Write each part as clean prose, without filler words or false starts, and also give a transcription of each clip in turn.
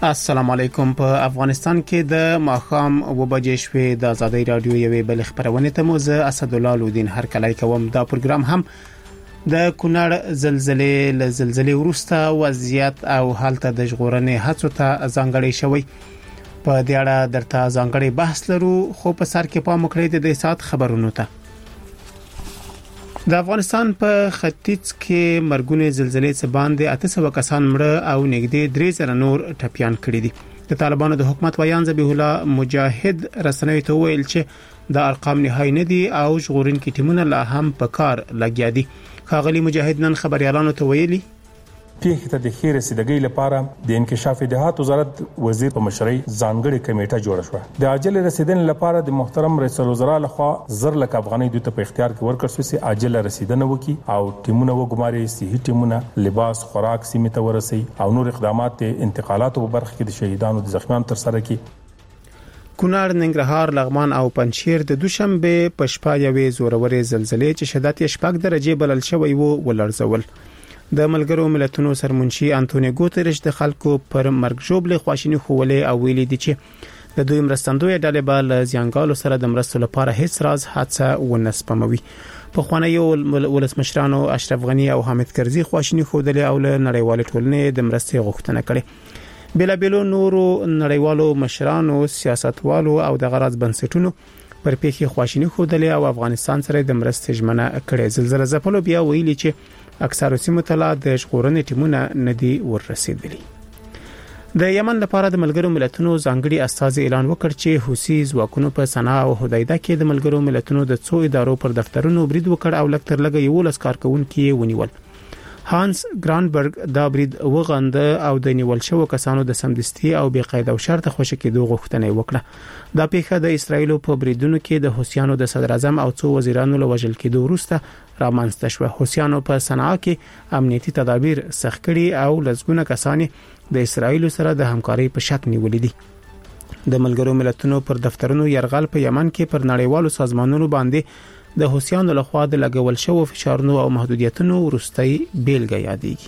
السلام علیکم. په افغانستان کې د ماښام وبجې شوې د آزادۍ رادیو یوې بل خبرونه ته مو زه اسدالله لودین هر کله کوم. دا پروګرام هم د کونړ زلزلې وروسته وضعیت او حالت د ژغورنې هڅو ته ځانګړی شوی. په دې اړه درته ځانګړی بحث لرو، خو په سر کې پام وکړئ د سات خبرونو ته. د افغانستان په ختیځ کې مرګونې زلزلې څخه باندې 800 کسان مړه او نږدې 3000 نور ټپيان کړي دي. د طالبانو د حکومت ویان ذبیح الله مجاهد رسنوي ته ویل چې د ارقام نهایی نه دي او ژغورونکي ټیمونه لا هم په کار لګیا دي. ښاغلي مجاهد نن خبريالانو ته ویلي پیښې ته د خیر رسیدګۍ لپاره د انکشاف دهات وزارت وزیر په مشرۍ ځانګړي کمیټه جوړه شوه. د عاجل رسیدنې لپاره د محترم رئیس الوزرا لخوا 1,000 لک افغانۍ د په اختیار کې ورکړل شوې چې عاجل رسیدنه وکړي او ټیمونه وګماري، صحي ټیمونه لباس خوراک سیمه ته ورسي او نور اقدامات انتقالات په برخه کې د شهیدانو د زخمیانو تر سره کړي. کونړ، ننګرهار، لغمان او پنجشیر د دوشنبه په شپه یوې زورورې زلزلې چې شدت یې 6 درجه بلل شوی وو ولړزول. د ملګرو ملتونو سرمنشي انټونیو ګوتریش د خلکو پر مرګ ژوبله خواشینی خوولې او ویلي دي چې د دوی مرستندوی ډلې به له ځانګالو سره د مرستو لپاره هیڅ راز حادثه ونسپموي. په خوانیو ولسمشرانو اشرف غنی او حامد کرزي خواشینی خوودلې او له نړیوال ټولنې د مرستې غوښتنه کړې. بلابلو نورو نړیوالو مشرانو، سیاستوالو او د غرض بنسټونو پر پیښې خواشینی خوودلې او افغانستان سره د مرستې ژمنه کړې. زلزلې ځپلو بیا ویلي چې اکثر سیمو ته لا د ژغورنې ټیمونه ندي ورسېدلي. د یمن لپاره د ملګرو ملتونو ځانګړي استازي اعلان وکړ چې حوثي ځواکونو په صنعا او حدیده کې د ملګرو ملتونو د څو ادارو پر دفترونو برید وکړ او لکتر لګي یو لس کارکونکو ونیول. هانس ګرانبرګ دا برید وغند او د نیول شو کسانو د سمدستي او بې قاعده او شرط خوشی کېدو غوښتنه وکړه. دا پیښه د اسرایل په بریدونو کې د حوثیانو د صدر اعظم او څو وزیرانو له وژل کېدو وروسته رامنځته شو. حوثیانو په صنعا کې امنیتي تدابیر سخت کړي او لږونه کسان د اسرایل سره د همکارۍ په شک نیولې دي. د ملګرو ملتونو پر دفترونو يرغل په یمن کې پر نړیوالو سازمانونو باندې د حوثیانو لخوا د لګول شوو فشارونو او محدودیتونو وروستۍ بیلګه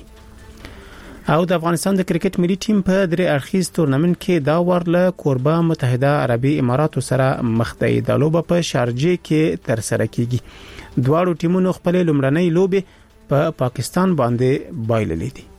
یادېږي. او د افغانستان د کرکټ ملي ټیم په درې اړخیز تورنمنت کې دا ورله کوربه متحده عربي اماراتو سره مخ دی. د لوبه په شارجه کې تر سره کیږي. دواړو ټیمونو خپل لومړنۍ لوبه په پاکستان باندې بایللې دي.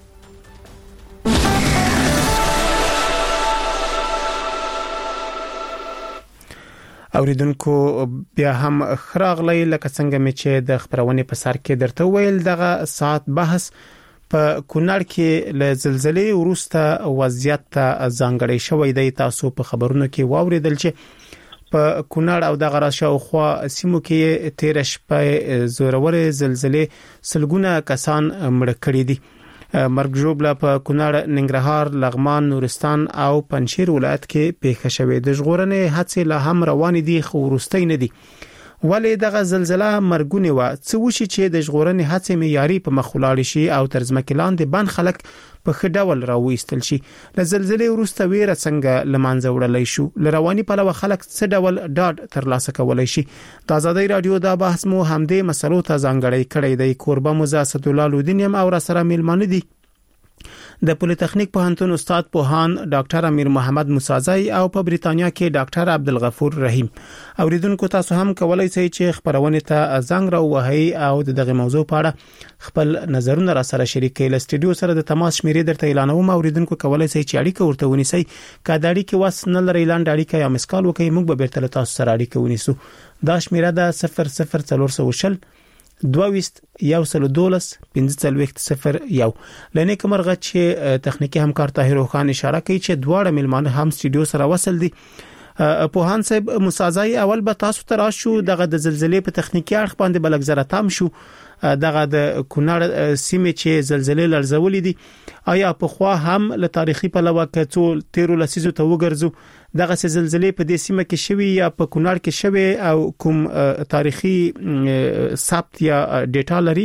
اوریدونکو بیا هم خراغلی لکه څنګه مې چې د خبرونه په سر کې درته ویل دغه ساعت بحث په کونړ کې له زلزلې وروسته وضعیت ته ځانګړی شوی دی. تاسو په خبرونو کې واوریدل چې په کونړ او د غراشا او خوا سیمو کې 13 شپه زورورې زلزلې سلګونه کسان مړ کړي دي. مرګ ژوبله په کونړ، ننګرهار، لغمان، نورستان او پنجشیر ولایت کې پیښه شوې. د ژغورنې هڅې لا هم روان دي خو وروستۍ نه دي. ولې دغه زلزلہ مرګونه و څه وشي چې د ژغورنې هڅې معیاري په مخ ولاړ شي او تر ځمکې لاندې بن خلک په خډول راوېستل شي. له زلزلې وروسته ویره څنګه لمانځه وړلای شو، لرواني په لور خلک څه ډول ډاډ ترلاسه کولای شي. د آزادۍ رادیو دا بحث مو همدې مسلو ته ځانګړی کړی دی. کوربه مو زه اسدالله لودین او را سره میلمانه دي د پولیټیکنیک پوهنتون استاد پوهان ډاکټر امیر محمد موسازی او په بریتانیا کې ډاکټر عبدالغفور رحیم. اوریدونکو تاسو هم کولای شئ چې خبرونه ته زنګ راوهئ او دغه موضوع په اړه خپل نظرونه را سره شریک کړئ. له سټډیو سره د تماس شمیرې درته اعلانوم. اوریدونکو کولای شئ چې اړیکه ورته ونیسئ. که د اړیکې وس نه لرئ لاندې اړیکه یا مسکال وکړئ، موږ به بیرته تاسو سره اړیکه ونیسو. دا شمیره ده 00420 22 112 1501. لنه کومرغه چې تخنیکی همکار طاهر خان اشاره کوي چې دواړه ملمانه هم سټډیو سره وصل دي. پوهان صاحب موسازی، اول به تاسو ته راشو دغه د زلزلې په تخنیکی اړخ باندې بلک زره تام شو. دغه د کونړ سیمه چې زلزلې لړزولې دي، آیا په خوا هم له تاریخي په لور کڅو 13 لسیزو ته وګرځو دغه زلزلې په دې سیمه کې شوي یا په کونړ کې شوي او کوم تاریخي ثبت یا ډیټا لري؟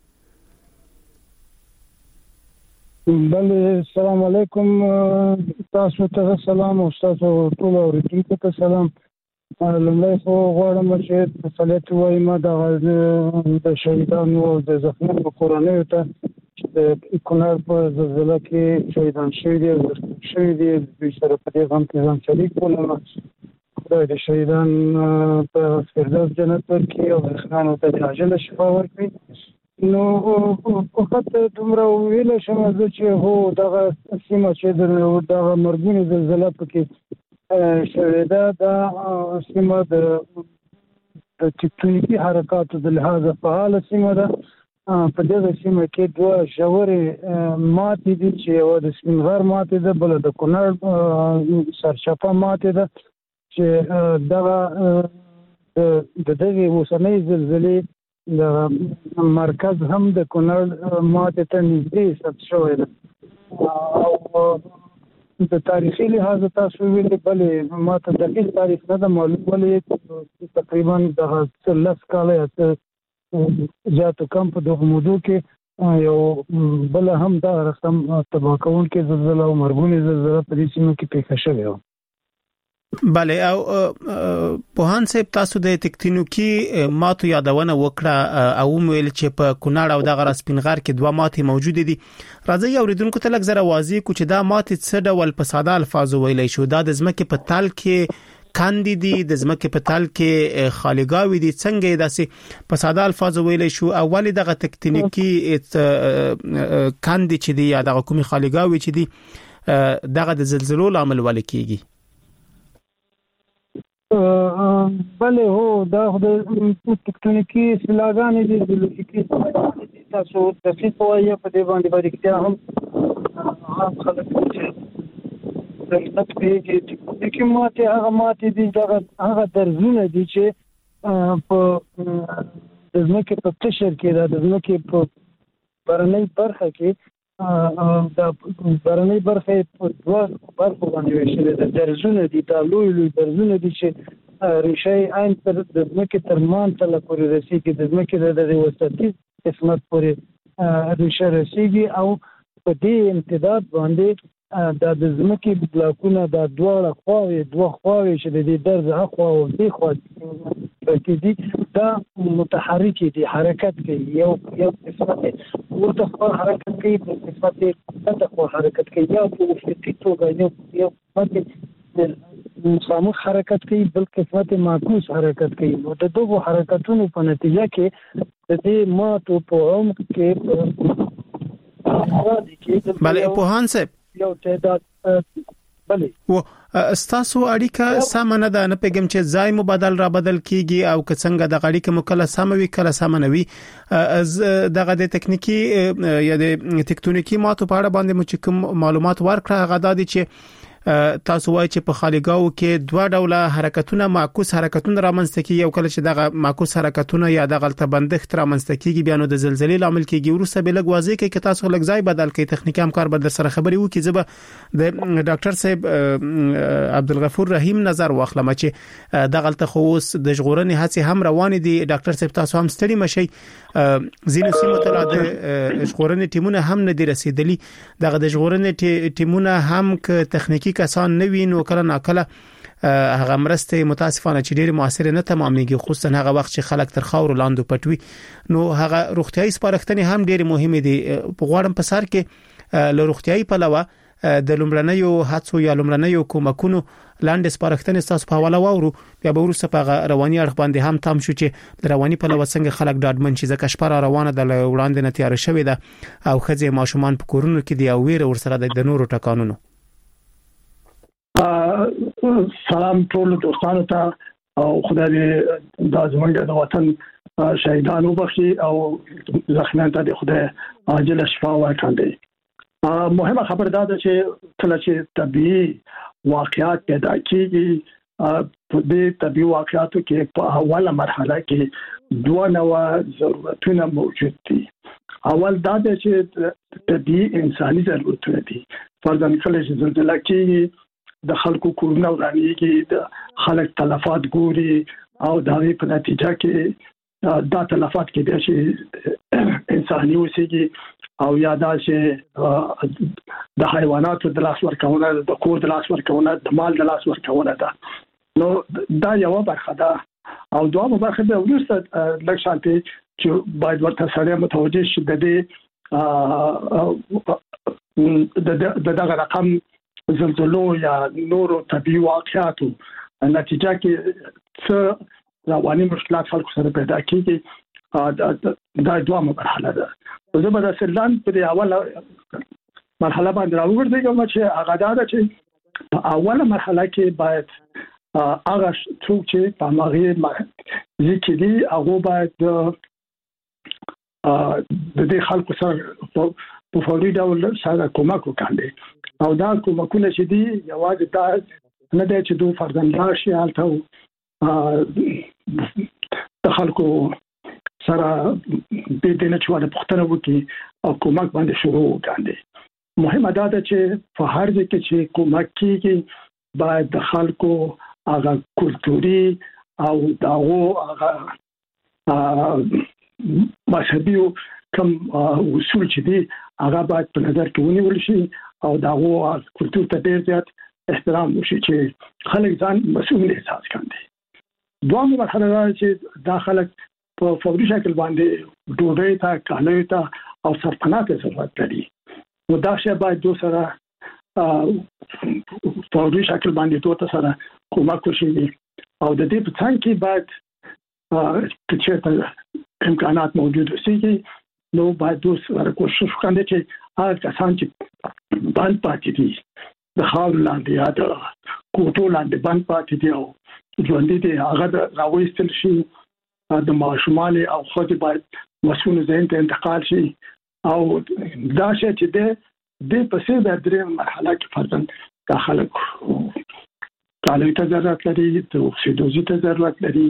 بله، السلام علیکم. تاسو ته سلام او تاسو ټول اوریدونکو ته سلام. لومړی خو غواړم چې فعالیت وایم د شهیدانو او د زخمیانو کورنیو ته کونړ په زلزلہ کې شهیدان شوي دي دوی سره په دې غم کې ځان شریک بولم. خدای د شهیدان په فردوس جنت ورکړي او خانانو ته عاجله شفا ورکړي. نو فقط دومره ویل شم چې هو دغه سیمه چې دغه مرګونی زلزلہ پکې شوې ده دا سیمه د تکتونیکي حرکاتو د لحاظه فعاله سیمه ده. په دغه سیمه کې دوه ژورې ماتې دي چې یوه د سپینغر ماتې ده، بله د کونړ سرچپه ماتې ده چې دغه د دغې اوسنۍ زلزلې د مرکز هم د کونړ ماتې ته نږدې ثبت شوی ده. او د تاریخي لحاظ تاسو ویلي بلې ما ته دقیق تاریخ نه ده معلوم، ولې تقریبا دغه 10 کاله یا زیاتو کم په دغه موضوع کې یو بله هم دغه رقم تباه کوونکې زلزله او مرګونې زلزله په دې سیمه کې پیښه شوې وه. بله او پوهان صاحب تاسو د تکتونیکي ماتو یادونه وکړه او ویل چې په کونړ او دغه سپینغر کې دوه ماتې موجود دي. راځي اوریدونکو ته لږ زره واضح کو چې دا ماتې څه ډول په ساده الفاظ ویلای شو. دا د ځمکې په تل کې کاندي دي، د ځمکې په تل کې خالیګاوي دي، څنګه داسې په ساده الفاظ ویلای شو؟ اولی دغه تکتونیکي کاندي چې دي یا دغه کومي خالیګاوي چې دي دغه د زلزلو لامل ول کیږي؟ بله هو دا د تکتونیکي سلاګانې دي، جیولوژیکي تاسو دقیق وایي په دې باندې باریکتیا هم عام خلک چې د تکتونیکي ماتې دي هغه درزونه دي چې په د ځمکې په قشر کې د ځمکې په بهرنۍ برخه کې د بهرنۍ برخه په دوه برخو باندې ویشلې ده. درزونه دي، دا لوی درزونه دي چې ریشه عین تر د ځمکې تر مانتله پورې رسېږي، د ځمکې د وسطي قسمت پورې ریشه رسېږي او په دې امتداد باندې د ځمکې بلاکونه د دوه خواوې چې د دې درز اخوا او دې خوا کې دي دا متحرک دي، حرکت کوي. یو قسمت ورته خوا حرکت کوي، بل قسمت ته خوا حرکت کوي، یا په افقي توګه یو قسمت مخامخ حرکت کوي، بل قسمت معکوس حرکت کوي. نو د دغو حرکتونو په نتیجه کې د دې ماتو په عمق کې بله پوهان صاحب یو تعداد بله و استاسو اړیکه سمنه ده، نه پیګم چې ځای مبادل را بدل کیږي او که څنګه د اړیکه مکله سموي کله سمنوي. دغه د تکنیکی یا د تکتونیکی ماتو په اړه باندې مو چې کوم معلومات ورکړه غدا دي چې تاسو وایي چې په خالیګاو کې دوه ډوله حرکتونه معکوس حرکتونه رامنځته کیږي، او کله چې دغه معکوس حرکتونه یا دغه تبندښت رامنځته کیږي بیا نو د زلزلې لامل کیږي. ورسره به لږ واضح کوي چې تاسو لږ ځای بدل کوي، تخنیکی همکار به در سره خبري وکړي. زه به د ډاکټر صاحب عبدالغفور رحیم نظر واخلم چې دغه تخوص د ژغورنې هڅې هم روان دي. ډاکټر صاحب تاسو هم ستړي مشي، زینو سیمو ته د ژغورنې ټیمونه هم نه دي رسیدلي. دغه د ژغورنې ټیمونه هم ک تخنیکی کسان نه وینو، کله ناکله هغه مرسته متاسفانه چې ډېر موثر نه تمامېږي، خصوصا هغه وخت چې خلک تر خاور لاندې پټوي. نو هغه روغتيایي سپارښتنې هم ډېر مهمه دي. په غواړم په سر کې له روغتيایي پلوه د لومړنیو هڅو یا لومړنیو کومکونو لاندې سپارښتنې تاسو په حواله وورو، بیا به ورسره په رواني اړخ باندې هم تام شو چې د رواني پلوه څنګه خلک ډاډمن شي، ځکه شپه روانه د وړاندې نه تیار شوې ده او خځې ماشومان په کورونو کې دی او ویره ورسره د نورو ټکانونو. سلام ټول دوستانو ته او خدای دې د زمونږ د وطن شهیدانو بخشي او زخمیان ته د خدای عاجله شفا ورکړي. مهمه خبر دا ده چې کله چې طبيعي واقعات پیدا کیږي، په دې طبيعي واقعاتو کې په اوله مرحله کې دوه نوع ضرورتونه موجود دي. اول دا ده چې طبيعي انساني ضرورتونه دي. فرضاً کله چې زلزلہ کیږي د خلکو کورونه ورانېږي، د خلک تلفات ګوري او د هغې په نتیجه کې دا تلفات کېدای شي انساني اوسېږي او یا دا چې د حیواناتو د لاس ورکونه، د کور د لاس ورکونه، د مال د لاس ورکونه ده. نو دا یو برخه ده. او دوامه برخه ده وروسته لږ شانتي چې باید ورته سره متوجه شي د دې دغه رقم زلزلو یا نورو طبيعي واقعاتو نتیجه کې څه رواني مشکلات خلکو سره پیدا کیږي دا دوامه مرحله ده. زه به د سلان په اوله مرحله باندې راوګرځم چې هغه دا چې په اوله مرحله کې باید هغه څوک چې په ماغي ځکه دي هغه باید د دې خلکو سره په فوري ډول سره کومک وکړي او دا کومکونه چې دي یوازې دا نه دی چې دوی فرزندان شي حالته د خلکو سره د دې نه چواله پختنه وکړي او کومک باندې شروع وکړي. مهمه دا ده چې په هر ځای کې چې کومک کیږي باید د خلکو هغه کلتوري او داغو هغه مذهبي کوم اصول چې دي هغه باید په نظر کې ونیول شي او داغو کلتور ته ډیر زیات احترام وشي چې خلک ځان مسؤل احساس کړي. دوامه مرحله ده چې دا خلک په فوري شکل باندې ډوډۍ ته کالي ته او سرپناه ته ضرورت لري. نو دا شی باید دوی سره فوري شکل باندې دوی سره کومک وشي او د دې په څنګ کې باید چې امکانات موجود وي نو باید دوی سره کوشش وکړي چې هغه کسان چې باندې پاتې دي د خاور لاندې یا د کوټو لاندې باندې پاتې دي او ژوند دي هغه راوېستل شي د ماشومان او خځې باید مسؤل ذهن ته انتقال شي او دا شی چې د پسې د درې مرحله کې فرضاً داخله کالي ته ضرورت لري د اکسیډوزي ته ضرورت لري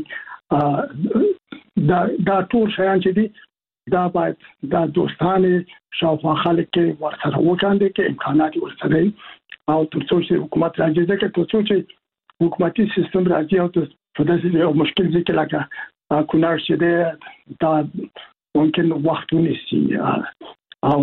دا ټول شیان چې دي دا باید دا دوستانه شاوخوا خلک کې ورسره وکاندي کې امکانات ورسره او ترڅو چې حکومت راځي ځکه ترڅو چې حکومتي سیستم راځي او په داسې یو مشکل ځکه لکه کونړ چې دا ممکن وخت ونیسي او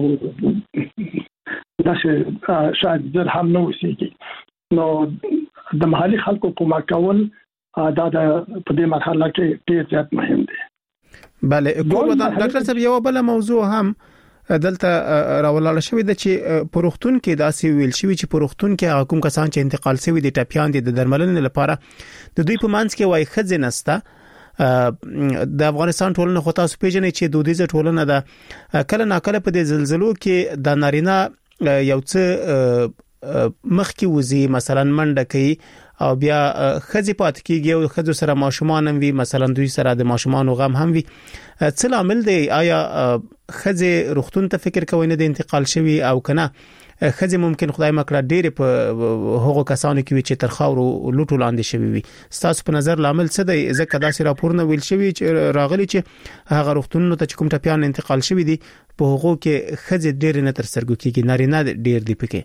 دا شاید زر هم نه وسیږي. نو د محلي خلکو کومک کول دا د په دې مرحله کې ډیر زیات مهم دی. بله ډاکټر صاحب یو بل موضوع هم دلته راولاله شوې ده چې پروختون کې داسې ویل شوی چې پروختون کې حکوم کسان چې انتقال شوی دي ټاپیان دي د درملنې لپاره د دوی په منځ کې وای خځه نسته. د افغانستان ټولنه خو تاسو پیژنئ چې دودیزه ټولنه ده کله ناکله په دې زلزلو کې د نارینه یو څه مخکې وزي مثلا منډه کوي او بیا خځې پات کیږي او خځو سره ماشومان هم وي مثلا دوی سره د ماشومان غم هم وي څه عامل دی آیا خځې روختون ته فکر کوي نه د انتقال شوی او کنه خځې ممکن خدای مکړه ډېر په هغو کسانو کې چې تر خاورو لوټو لاندې شوی وي تاسو په نظر لامل څه دی ځکه داسې راپورونه ویل شوی چې راغلي چې هغه روختونونو ته کوم ټاپیان انتقال شوی دي په هغو کې خځې ډېر نه تر سرګو کېږي نارینه ډېر دی پکې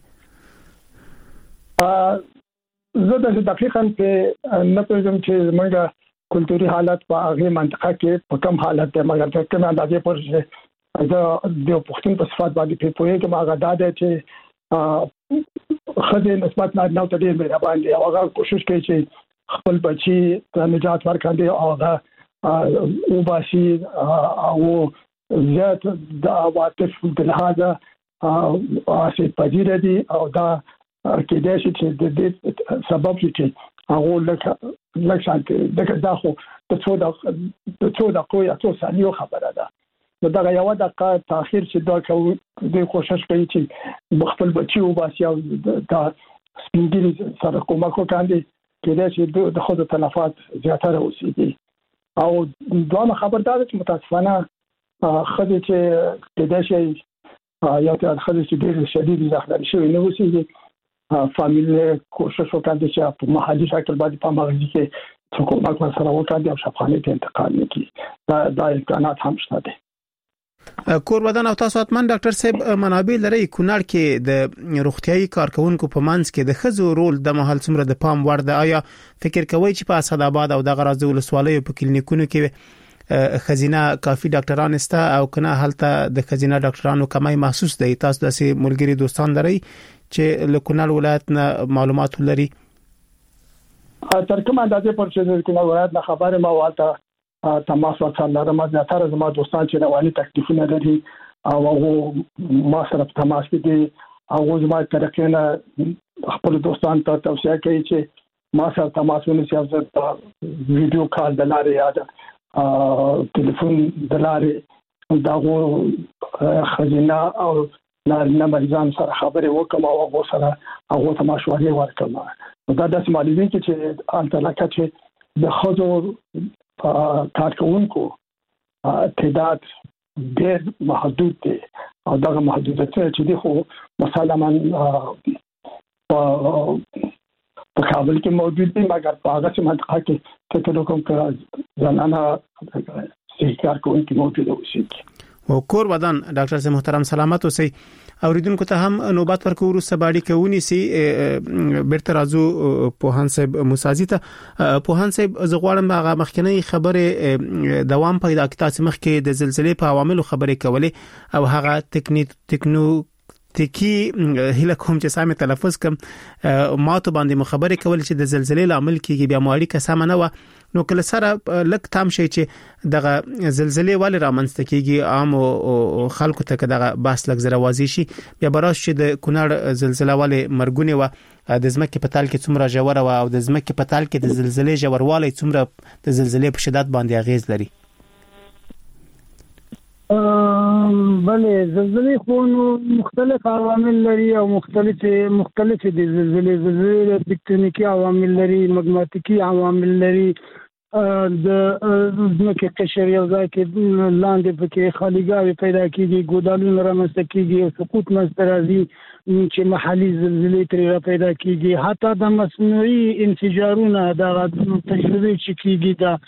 زه د دقیقاً په نه پېژنم چې موږ کلتوري حالت په هغه منطقه کې په کوم حالت دی مګر چې کوم اندازې پورې دا د پښتون په صفات باندې په پوهه کې ماغه دا دی چې خځې نسبت نه ته ډېر مهربان دي او هغه کوشش کوي چې خپل بچي ته نجات ورکړي او هغه او باسي او زیات د عواطف د لحاظه اسې پدیده دي او دا کې د شي چې د سبب چې هغه لکه دا خو د څو د کوی څو ثانیو خبره ده نو دا یو د تاخير چې دا کوي کوشش کوي چې خپل بچي او باسي او دا سپینګری سره کومک وکړي کې د شي د خود تلفات زیاتره وسیږي او دوه خبردار چې متاسفانه خدای چې د شي یا ته خدای چې ډېر شدید زخم شوی نه وسیږي فامیل کوشش وکړي چې په محلي شکل باندې په مغزي کې څوک کومک سره وکړي او شفاخانه ته انتقال وکړي دا امکانات هم شته. کور ودان او تاسو اتمن ډاکټر صاحب منابع لري کونړ کې د روغتيایي کارکونکو په منځ کې د خزو رول د محل څومره د پام وړ دی آیا فکر کوي چې په اسداباد او د غرض ولسوالۍ په کلینیکونو کې خزینه کافي ډاکټران استه او کنه هلته د خزینه ډاکټرانو کمای محسوس دی تاسو د ملګری دوستان لري چې له کونړ ولایت نه معلومات لري تر کومه اندازې پر چې کونړ ولایت نه خبره ما والته تماس وکړل ما زیاتره زما دوستان چې رواني تکلیفونه لري او هغه ما سره تماس کې او زما طرفه نه خپل دوستان ته توصیه کوي چې ما سره تماس ونیسي او ویډیو کال د لارې یا ټلیفون د لارې دا خزینه او نارینه مریضان سره خبرې وکم او هغه سره هغه ته مشورې ورکم. دا د معلومین چې انتلکه چې د خزو کارکونکو تعداد ډېر محدود دي او دا محدودیت چې دی خو مثلا من په کابل کې موجود دي مګر په هغه منطقه کې ته کوم ځانانه صحیح کارکونکو موجود اوسي. او کور ودان ډاکټر صاحب محترم سلامت اوسئ. اوریدونکو ته هم نوبت ورکو ورسته باندې کوونی سي بیرته راځو پوهان صاحب موسازي ته. پوهان صاحب زغوالم هغه مخکنی خبره دوام پیدا کړه چې مخکې د زلزلې په عواملو خبرې کولې او هغه تکنیکی هله کوم چې سامي تلفظ کوم ماته باندې مخبري کول چې د زلزلې لامل کیږي بیا ماړی کسامه نه و نو کله سره لک تام شي چې دغه زلزلې ول رامنځته کیږي عام او خلکو ته دغه باس لک زراوازي شي بیا براش چې د کونړ زلزلې ول مرګونه و د زمکه په تال کې څومره جوړه و او د زمکه په تال کې د زلزلې جوړوالی څومره د زلزلې په شدت باندې اغیز لري. بله زلزلې خو مختلف عوامل لري او مختلف دي. زلزلې تکتونیکی عوامل لري، مګماتیکی عوامل لري، د ځمکې قشر یو ځای کې لاندې پکې خالیګاوي پیدا کیږي، ګودالونه رامنځته کیږي او سقوط منځته راځي چې محلي زلزلې ترې پیدا کیږي. حتی د مصنوعي انفجارونه د تجربې چې کیږي دا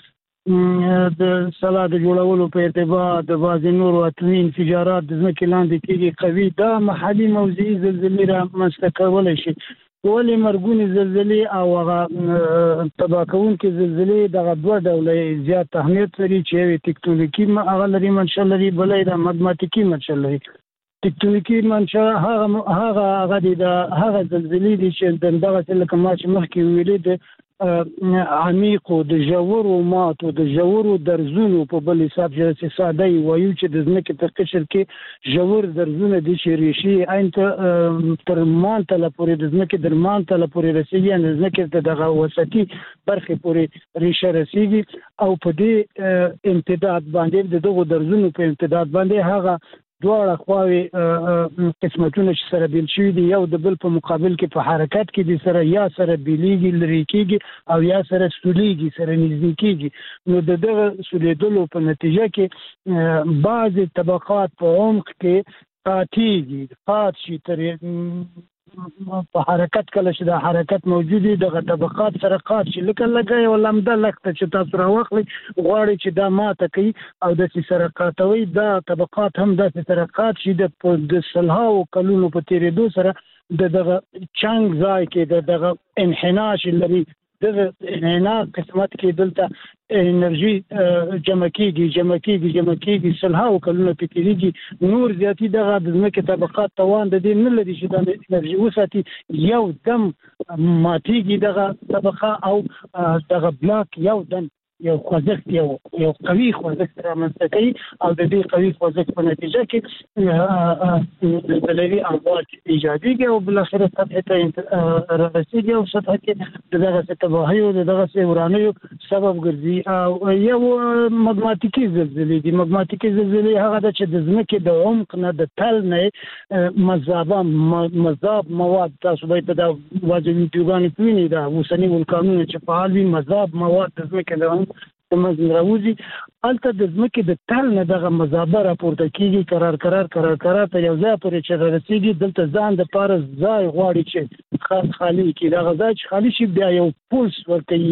د سلا د جوړولو په ارتباط د بعض نورو اتمی انفجارات د ځمکې لاندې کېږي قوي، دا محلي موضعي زلزلې رامنځته کولی شي. ولې مرګونې زلزلې او هغه تباه کوونکې زلزلې دغه دوه ډوله زیات اهمیت لري چې یو تکتونیکي هغه لري منشأ لري، بله یې د مګماتیکي منشأ لري. تکتونیکي منشأ هغه زلزلې دي چې دغه لکه ما چې مخکې ویلې د عمیق او د ژورو ماتو د ژورو درزونو په بل حساب چې ساده وایو چې د ځمکې په قشر کې ژور درزونه دي چې ریشي عین تر مانتله پورې د ځمکې در مانتله پورې رسیږي، یعنې د ځمکې دغه وسطي برخې پورې ریشه رسیږي او په دې امتداد باندې د دغو درزونو په امتداد باندې هغه دواړه خواوې قسمتونه چې سره بیل شوي دي یو د بل په مقابل کې په حرکت کې دي سره یا سره بیلیږي لرې کېږي او یا سره سولیږي سره نږدې کېږي. نو د دغه سولیدلو په نتیجه کې بعضې طبقات په عمق کې قاتېږي، قات شي ترې په حرکت کله چې د حرکت موجودي دغه طبقات سره قات شي لکه لګه یو لمده لکته چې تاسو راوخلئ غواړئ چې دا ماته کوي او داسې سره قاتوي، دا طبقات هم داسې سره قات شي د سلهاو کلونو په تېرېدو سره دغه چنګ ځای کې دغه انحناش لري، دغه انحناش قسمت کې دلته انرژي جمع کېږي سلهاو کلونه پکې تېرېږي، نور زیاتي دغه د ځمکې طبقات توان د دې نه لري چې دا انرژي وساتي، یو دم ماتېږي دغه طبقه او دغه بلاک یو دم یو خوځښت یو قوي خوځښت رامنځته کوي او د دې قوي خوځښت په نتیجه کې زلزلې امواج ایجادېږي او بالاخره سطحې ته رارسېږي او سطحه کې د دغسې تباهیو د دغسې ورانیو سبب ګرځي. او یو مګماتیکي زلزلې دي. مګماتیکي زلزلې هغه ده چې د ځمکې د عمق نه د تل نه مذاب مواد، تاسو باید په دا واضح ویډیوګانې ووینئ دا اوسني ولکانونه چې فعال وي مذاب مواد د ځمکې د مز راوځي، هلته د ځمکې د تل نه دغه مذابه راپورته کېږي قرار ته یو ځای پورې چې رارسېږي، دلته ځان دپاره ځای غواړي چې خالي کړي. دغه ځای چې خالي شي بیا یو پولس ورکوي،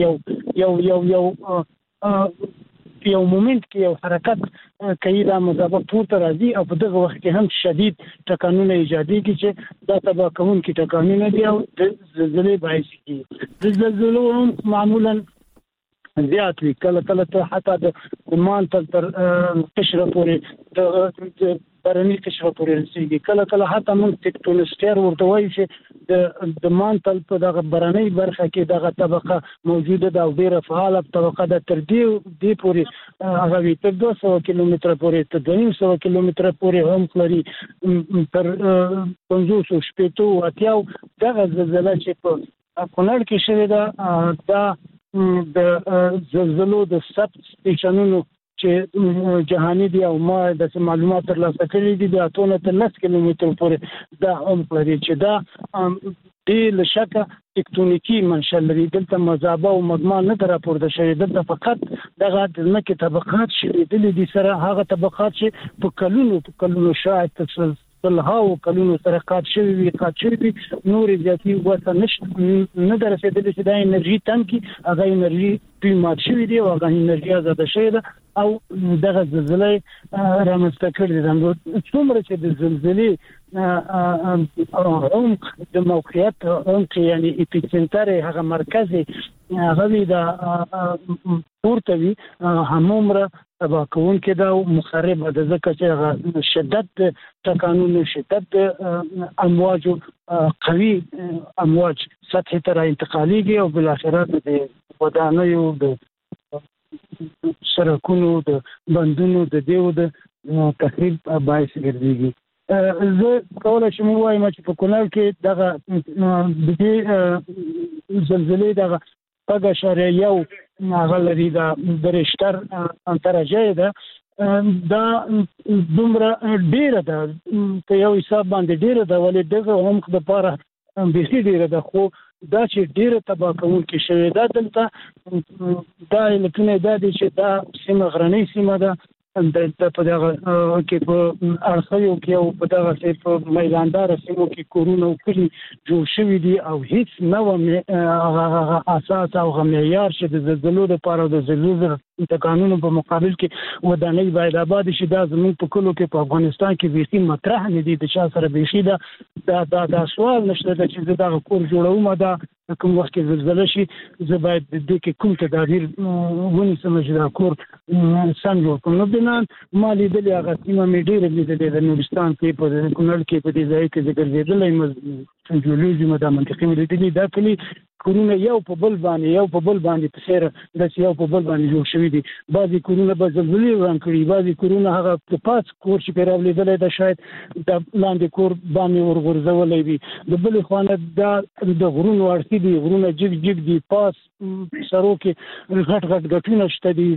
یو مومنت کې یو حرکت کوي، دا مذابه پورته راځي او په دغه وخت کې هم شدید ټکانونه ایجادېږي چې دا تباه کوونکي ټکانونه دي او د زلزلې باعث کېږي. د زلزلو هم معمولا زیات وي، کله ته حتی د مانتل تر قشره پورې برني قشره پورې رسیږي. کله حتی موږ ټیکټونوسفیر ورته وایي چې د مانتل په دغه برني برخه کې دغه طبقه موجوده ده او ډیره فعاله طبقه ده. تر دې پورې هغه تر 200 کیلومتره پورې تر 200 کیلومتره پورې هم لري. تر 500 شپېتو اتیاو دغه زلزلہ چې په کونړ کې شوې ده دا د زلزلو د سب سټیشنونو چې جهاني دي او ما د معلومات ترلاسه کړي دي د اتونه تر 10 کیلومتر پورې دا هم لري چې دا د لشکه ټیکټونیکی منشأ لري. دلته مذابه او مدما نه تر راپورته شوی. دلته فقط دغه د مکه طبقات شریدلې دي سره هغه طبقات چې په کلونو شاید له کلونو سره قات شوی نور ذاتي وسه نه درسېدل چې د انرژي تنکي هغه انرژي په مات شوی دی او هغه انرژي آزاد شوی ده او دغه زلزلې رامنځته کړې ده. څومره چې د زلزلې عمق د موقعیت عمق یعنی اپیسنتر هغه مرکزي هغه د پورته وي همومره تبا کون کې دا مخرب د ځکه چې شدت تکانونو شدت امواج قوي امواج سطح تر انتقاليږي او بل اخرت د ودانیو د سرکونو د بندونو د دیو د تخریب باعث ګرځيږي. زه کولای شم وایم چې په کونړ کې دغه د زلزلې دغه پګه شریعو غلري د رشتر درجه ده دا دومره ډیره ده په یو حساب باندې ډیره ده ولې دغه عمق د پاره به ډیره ده خو دا چې ډیره تبا کوونکې شوی دا دلته دا لکه دا دي چې دا سیمه غرنۍ سیمه ده د په دغه کې په اړخیو کې او په دغه په میداندار سیمو کې کورونه کړي جوړ شوي دي او هیڅ نو اساس او معیار چې د زلزلو لپاره د زلزلې د قانونو په مقابل کې ودانۍ باید آباد شي. دا زموږ په کلو کې په افغانستان کې بیخي مطرح نه دي د چا سره بیخي دا سوال نشته چې زه دغه کور جوړوم دا کوم وخت کې زلزلہ شي زه باید د دې کې کوم تدابیر ونیسم چې دا کور سم جوړ کړم. نو بنان ما لیدلې هغه سیمه مې ډېره لیدلې د نورستان کې په کونړ کې په دې ځای کې ذکر کېدلې جیولوژي مدا منطقي مې لیدلې دا کلی کورونه یو په بل باندې په سیر د یو په بل باندې جوړ شوي دي. بعضي کورونه به زلزلې وران کړي بعضي کورونه هغه په پاس کور چې پیراو لیدلې دا شاید د لاندې کور باندې ورغورځولې وي. د بل خوانه دا د غرونو ورتي دي غرونه جګ دي پاس سرو کې غټ غټونه شته دي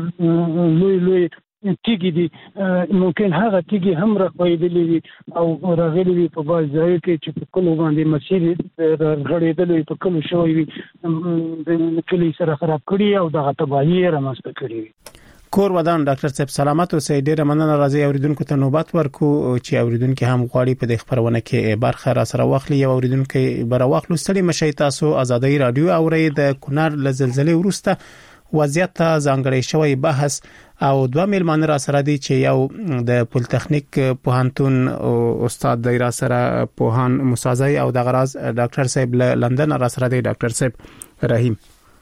لوی تیږي دي ممکن هغه تیږي هم راخوېدلې وي او راغلي وي په باز ځای کې چې په کلو باندې مسیر غړېدلې په کلو شوی وي د کلی سره خراب کړي او دغه تباہي رامنځته کړي وي. کور ودان ډاکټر صاحب سلامت اوسئ. ډیره مننه راځي اوریدونکو ته نوبت ورکو چې اوریدونکو هم غواړي په دې خبرونه کې برخه را سره واخلي. یو اوریدونکو بر واخلو ستړي مشي تاسو آزادۍ رادیو اوري د کونړ له زلزلې وروسته وضعیت ته ځانګړی شوی بحث او دوه میلمانه را سره دي چې یو د پولیټیکنیک پوهنتون استاد دی را سره پوهان مسازي او د غراز ډاکټر صاحب لندن را سره دی ډاکټر صاحب رحیم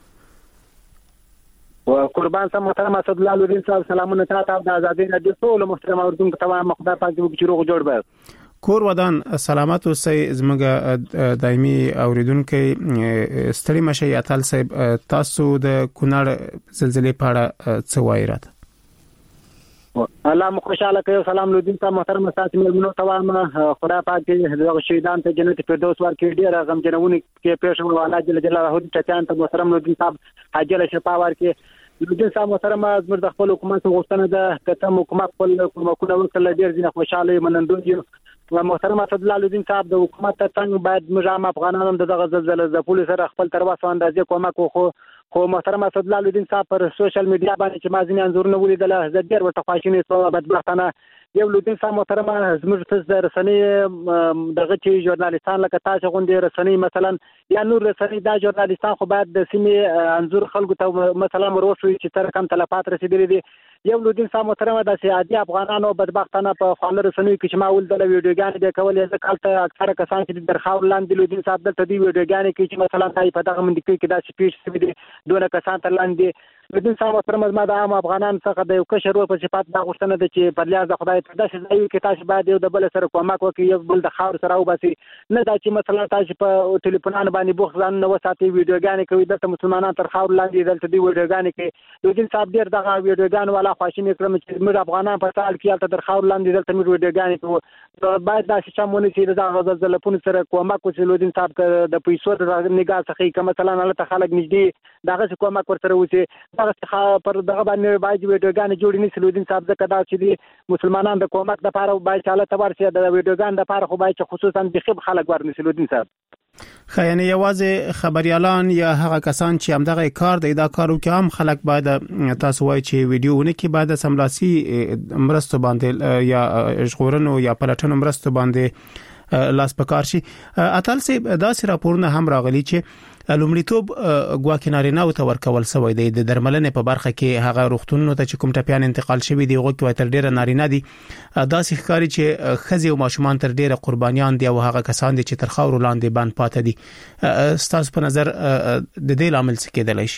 قربان سم محترم اسد الله الدین صاحب سلامونه تاسو د آزادۍ رادیو ټول محترم اوردونکو ته خدای پاک دې وکړي روغ جوړ به. کور ودان سلامت اوسئ. زموږ دایمي اوریدونکو ستړي مشي اتل صاحب تاسو د کونړ زلزلې په اړه څه وایي راته؟ الله مو خوشاله کوي. سلام الدین صاحب محترم تاسو مېلمنو ته خدای پاک دې دغه شهیدان ته جنت فردوس ورکړي. ډیر غم جنونی کې پېښه الله جل جلاله دې ټچان ته محترم الدین صاحب عاجل شفا ورکړي. الدین صاحب محترم زموږ د خپل حکومت غوښتنه ده کته حکومت خپل کومکونه وکړي ډیر ځینې خوشاله منندوی و محترم اسد الله الدین صاحب د حکومت ته څنګه باید موږ افغانانو دغه زلزلې د پولیس سره خپل تر وسه اندازې کومک خو محترم اسد الله الدین صاحب پر سوشل میډیا باندې چې مازنی انزورونه ولیدل زه ډیر ورته خواشینی سوم بدبختانه یو الدین صاحب محترم زموږ ته رسنۍ دغه چې ژورنالیستان لکه تاسو غونډې رسنۍ مثلا یا نور رسنۍ دا ژورنالیستان خو باید د سیمې انزور خلکو ته مثلا وروښوي چې تر کم تلفات رسیدلي دي. یو الدین صاحب محترم د سیادي افغانانو بدبختانه په خپل رسنۍ کې چې ما ولدل ویډیوګانې د کولې ځکه اکثره کسان چې د درخاور لاندې الدین صاحب دلته دی ویډیوګانې کې چې مثلا تای په دغه منډي کې دا سپیچ سوي دي دونه کسان تر لاندې لودین صاحب محترم ما د عام افغانان څخه د یو کشر په صفات دا غوښتنه ده چې په لیاز د خدای ته داسې ځای کې تاسو باید یو د بل سره کومک وکړي یو بل د خاور سره وباسي نه دا چې مثلا تاسو په ټلیفونانو باندې بوخ ځان نو ساتي ویډیوګانې کوي د مسلمانانو تر خاور لاندې دلته دی ویډیوګانې کوي لودین صاحب ډیر دغه ویډیوګان ولا خواشینی کړم چې موږ افغانان په تال کې تر خاور لاندې دلته موږ ویډیوګانې کوو باید دا چې مونږ چې د زلزلهونو سره کومک وکړي لودین صاحب د پیسو د نگاه څخه کوم مثلا الله خلک نږدې دغه کومک ورسره وسی دغه پر دغه باندې باید ویډیوګان جوړ نه سلودین صاحب ځکه دا چې د مسلمانانو د کومک لپاره باید چې الله تبارک د ویډیوګان لپاره خو باید خصوصا د خب خلک ورنه سلودین صاحب خیانه یوازې خبريالان یا هغه کسان چې همدغه کار د دا کارو کې هم خلک باید تاسو وایي چې ویډیوونه کې باید سملاسي مرستو باندې یا ژغورنو یا پلټنو مرستو باندې لاس پکار شي اتل سي داسې راپورونه هم راغلي چې لومړیتوب ګواکې نارینه او تور کول سوی دی د درملنې په برخه کې هغه روغتونونو ته چې کوم ټپيان انتقال شوی دی هغه کې تر ډیره نارینه دي داسې ښکاری چې خزي او ماشومان تر ډیره قربانيان دي او هغه کسان دي چې تر خاور لاندې باندې پاتې دي ستاسو په نظر د دې عامل څه کېدلی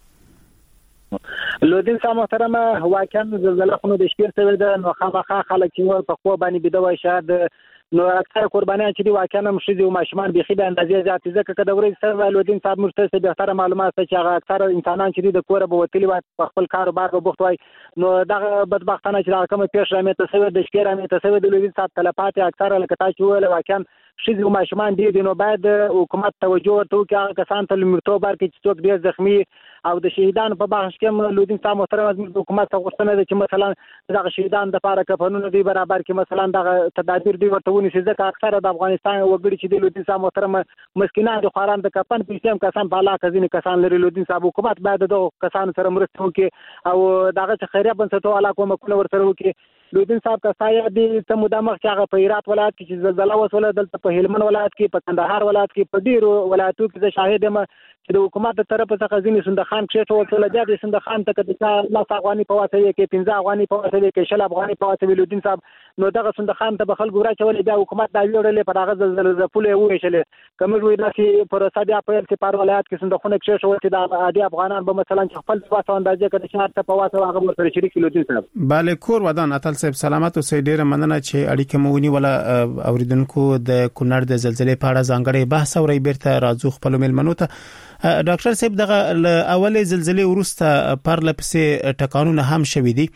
شي لودین صاحب محترم واقعا زلزلہ خو د شپږ سوي د نو خامخا خلک چې په خو باندې بيدوي شاید نو اکثر قربانیان چې واقعا مشري او ماشومان بيخي د اندازې زیات ځکه کده ورې سره لودین صاحب مرسته به تر معلومات چې هغه اکثر انسانان چې د کوره به وتلی په خپل کاروبار به بوخت وای نو دغه بدبختانه چې دا کومه پیښه مې تصویر د شکر مې تصویر د لودین صاحب تلپات اکثر لکه تاسو ول واقعا شذ او ماشومان دي نو باید حکومت توجه ورته کوي کسان ته لمرتوب ورکړي چې څوک ډیر زخمی او د شهیدانو په بخش کې لودین صاحب محترم حکومت ته غوښتنه ده چې مثلا دغه شهیدان د لپاره کفنونه دی برابر کې مثلا دغه تدابیر دی ورته ونی چې ځکه اکثره د افغانستان وګړي چې د لودین صاحب محترم مسکینان د خوران د کفن پیسې هم کسان په علاقه ځینې کسان لري لودین صاحب حکومت باید د کسان سره مرسته وکړي او دغه خیریه بنسټو علاقه مکونه ورسره وکړي لودین صاحب کا سایه دي ته مدامخ چې هغه په هرات ولایت کې چې زلزلہ وسوله دلته په هلمند ولایت کې په کندهار ولایت کې په ډیرو ولایتو کې د شاهد یم چې د حکومت تر طرفه څخه ځینې سندخان کې وسوله د سندخان ته د 10 افغاني په واسطه کې 15 افغاني په واسطه کې 10 افغاني په واسطه لودین صاحب نو دغه سندخان ته بخل ګورا چولې د حکومت دا ویړلې په هغه زلزلہ پوله وېشلې کوم وی داسې پروسه بیا په سپار ولایت کې سندخونه کې شو چې د عادي افغانان به مثلا خپل واسطه اندازې کړي چې هر څه په واسطه هغه سره شریک لودین صاحب bale کور ودان اتل صاحب سلامت او ډیره مننه چې اړیکه مو ونیوله اوریدونکو د کونړ د زلزلې په اړه ځانګړي بحث اوري بیرته راځو خپل ملمنو ته ډاکټر صاحب دغه اولې زلزلې وروسته پر لپسې ټکانونه هم شوي دي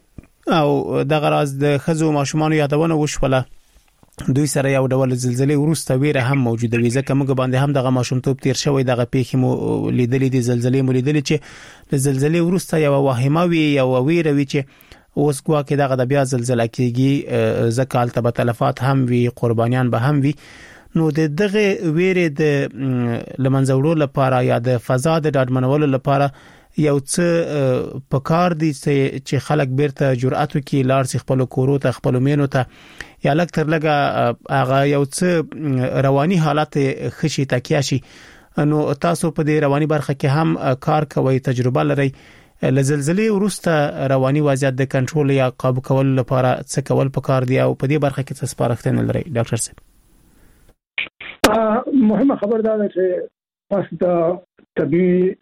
او دغه راز د خزو ماشومان یادونه وشوله دوی سره یو ډول زلزلې وروسته ویره هم موجوده وي ځکه موږ باندې هم دغه ماشومتوب تیر شوی دغه پیښې مو لیدلې دي زلزلې مو لیدلې چې د زلزلې وروسته یو واهمه وي یو ویره وي چې اوس ګواکې دغه د بیا زلزلہ کېږي ځکه البته تلفات هم وي قربانيان به هم وي نو دغه ویره د لمنځوړو لپاره یا د فضا د ډاډمنولو لپاره یو څه پکار دي چې خلک بیرته جرأت وکړي لار سي خپل کورو ته خپل مینو ته یا لکتر لګه هغه یو څه رواني حالت خشي تکیا شي نو تاسو په دې رواني برخه کې هم کار کوي تجربه لري لزلزلې وروسته رواني وضعیت د کنټرول یا قابو کول لپاره څه کول پکار دی او په دې برخه کې څه سپارښتنه لري ډاکټر صاحب مهمه خبر ده چې پس د طبي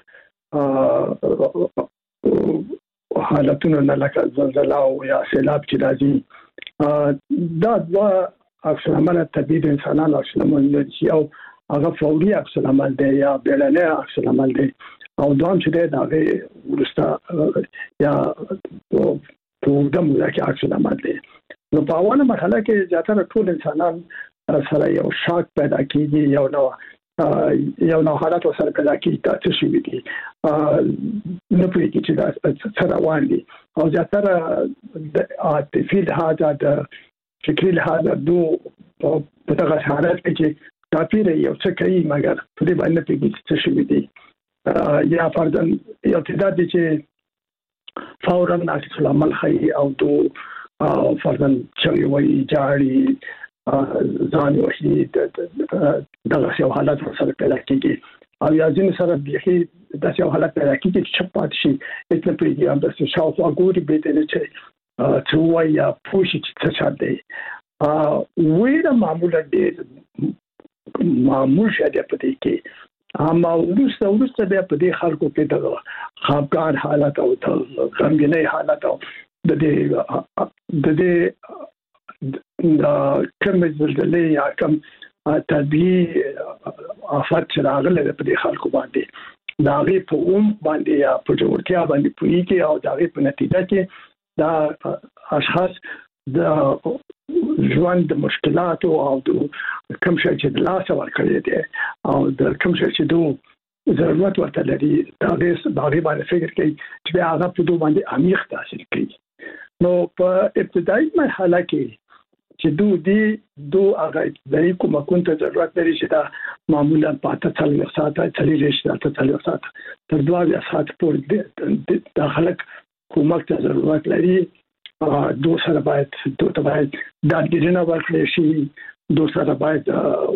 حالتونو نه لکه زلزلہ او یا سیلاب چې راځي دا د عکس العمل طبي د انسانانو عکس العمل دی او هغه فوري عکس العمل دی یا بیړنی عکس العمل دی او دوام چې دا ورسته یا په دمو کې عکس العمل دی نو په اوله مرحله کې ځاتره ټول انسانان سره یو شاک پیدا کیږي یو نو حالت سره پیدا کیږي چې شي دي نه پوهیږي چې دا سره روان دي او ځاتره د عاطفي لحاظ د فکری لحاظ په دغه حالت کې چې کافي یو څه کوي مګر په دې باندې پیږي چې شي دي یا فرضاً یو تعداد دي چې فوراً عکس العمل خي او تو فرضاً چې وایي جاړي ځان وحید دغه یو حالت سره پیدا کیږي او یا ځین سره بيخي د یو حالت پیدا کیږي چې پات شي اتنه پیږي هم د شاوخوا ګوري به دې چې وایي یا پوښي چې څه دی ویره معمولا دې معمول شاده پدې کې اما ورسته بیا په دې خلکو کې د خفګان حالت او د غمګینۍ حالت او د کوم زلزلې یا کوم طبيعي آفات چې راغلي په دې خلکو باندې دا غي په باندې یا په جوړتیا باندې پوریږي او دا غي په نتیجه کې دا اشخاص د ژوند د مشکلات او د کوم شي چې د لاس ورکړي دي او د کوم شي چې دوه ضرورت ورته لري دا غي باندې فکر کوي چې هغه په دوه باندې عمیق تاثیر کوي نو په ابتدایي مرحله کې چې دوه هغه د کومه کومه ضرورت لري چې دا معمولا په 40 ساعته 40 ساعته تر 12 ساعت پورې د خلک کومه ضرورت لري دوسره باید د ډیرنه ورکړي شي دوسره باید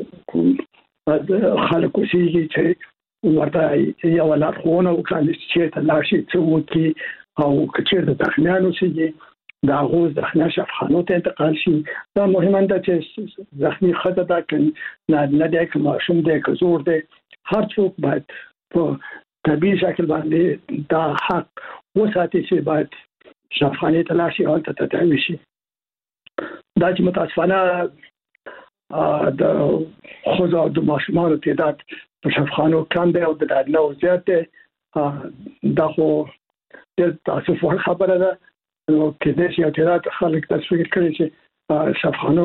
خلکو چې ورته یو لارښوونه وکړي چې ته لاشي څو کې او کچیر د تخنیانو چې دا غوز د خناشه خانو ته انتقال شي دا مهمه ده چې زخمی خطه دا کنه نه د کوم شوم د زور ده هر څوک باید په طبيعي شکل باندې دا حق وساتي چې باید شفاخانه تلاشي او تداوي شي دا چې متاسفانه د خوځو د ماشومانو تعداد په شفاخانو کم دی او د نو زیات دی دا خو د تاسف خبره ده نو کې چې یو تعداد خلک تصویر کړي چې شفاخانو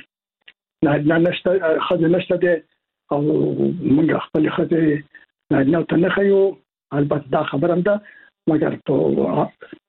کې نه نشته خځه نشته دی او موږ خپل خځه نه تنخیو البته دا خبره ده مګر په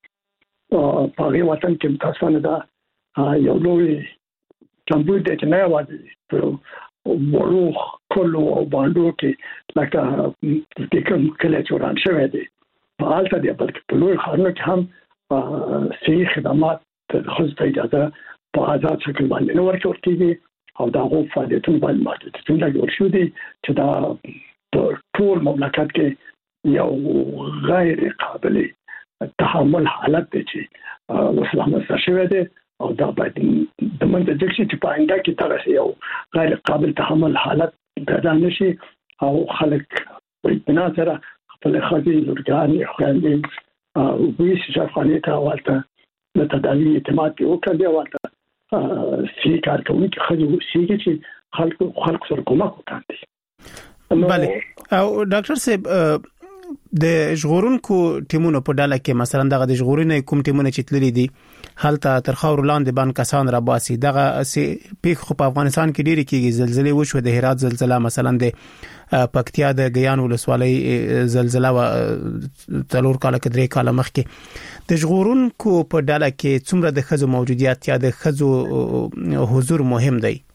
هغه وطن کې متاسفانه دا یو لوی کمبود چې نه وایي په ورو کولو او باندې کې لکه د کوم کله چوران شوی دی په حالت دی بلکې په لوی خارونو کې هم صحیح خدمات خو په اجازه په آزاد شکل باندې نو ورکوي او دا غو فعالیتونه باندې ماته څنګه جوړ شو دي چې دا ټول مملکت کې یو غیر قابل تحمل حالت دی چې وسلامت شوی دی او دا باید د منځ د چې په آینده کې تاسو یو غیر قابل تحمل حالت پیدا نشي او خلک په بنا سره خپل خاطر لورګان خويندې او ویش شفاخانه ته والته د تداوی اعتماد وکړي والته سی کار کوي چې خځو چې خلک سره کومک وکړي بله او ډاکټر صاحب د ژغورونکو ټیمونو په ډله کې مثلا دغه د ژغورنې کوم ټیمونه چې تللي دي حالته تر خاور لاندې باندې کسان را باسي دغه پیښ خو په افغانستان کې ډېری کېږي زلزلې وشو د هرات زلزلہ مثلا د پکتیا د ګیان ولسوالۍ زلزلہ و تلور کال کې 3 کال مخکې د ژغورونکو په ډله کې څومره د خزو موجودیت یا د خزو حضور مهم دی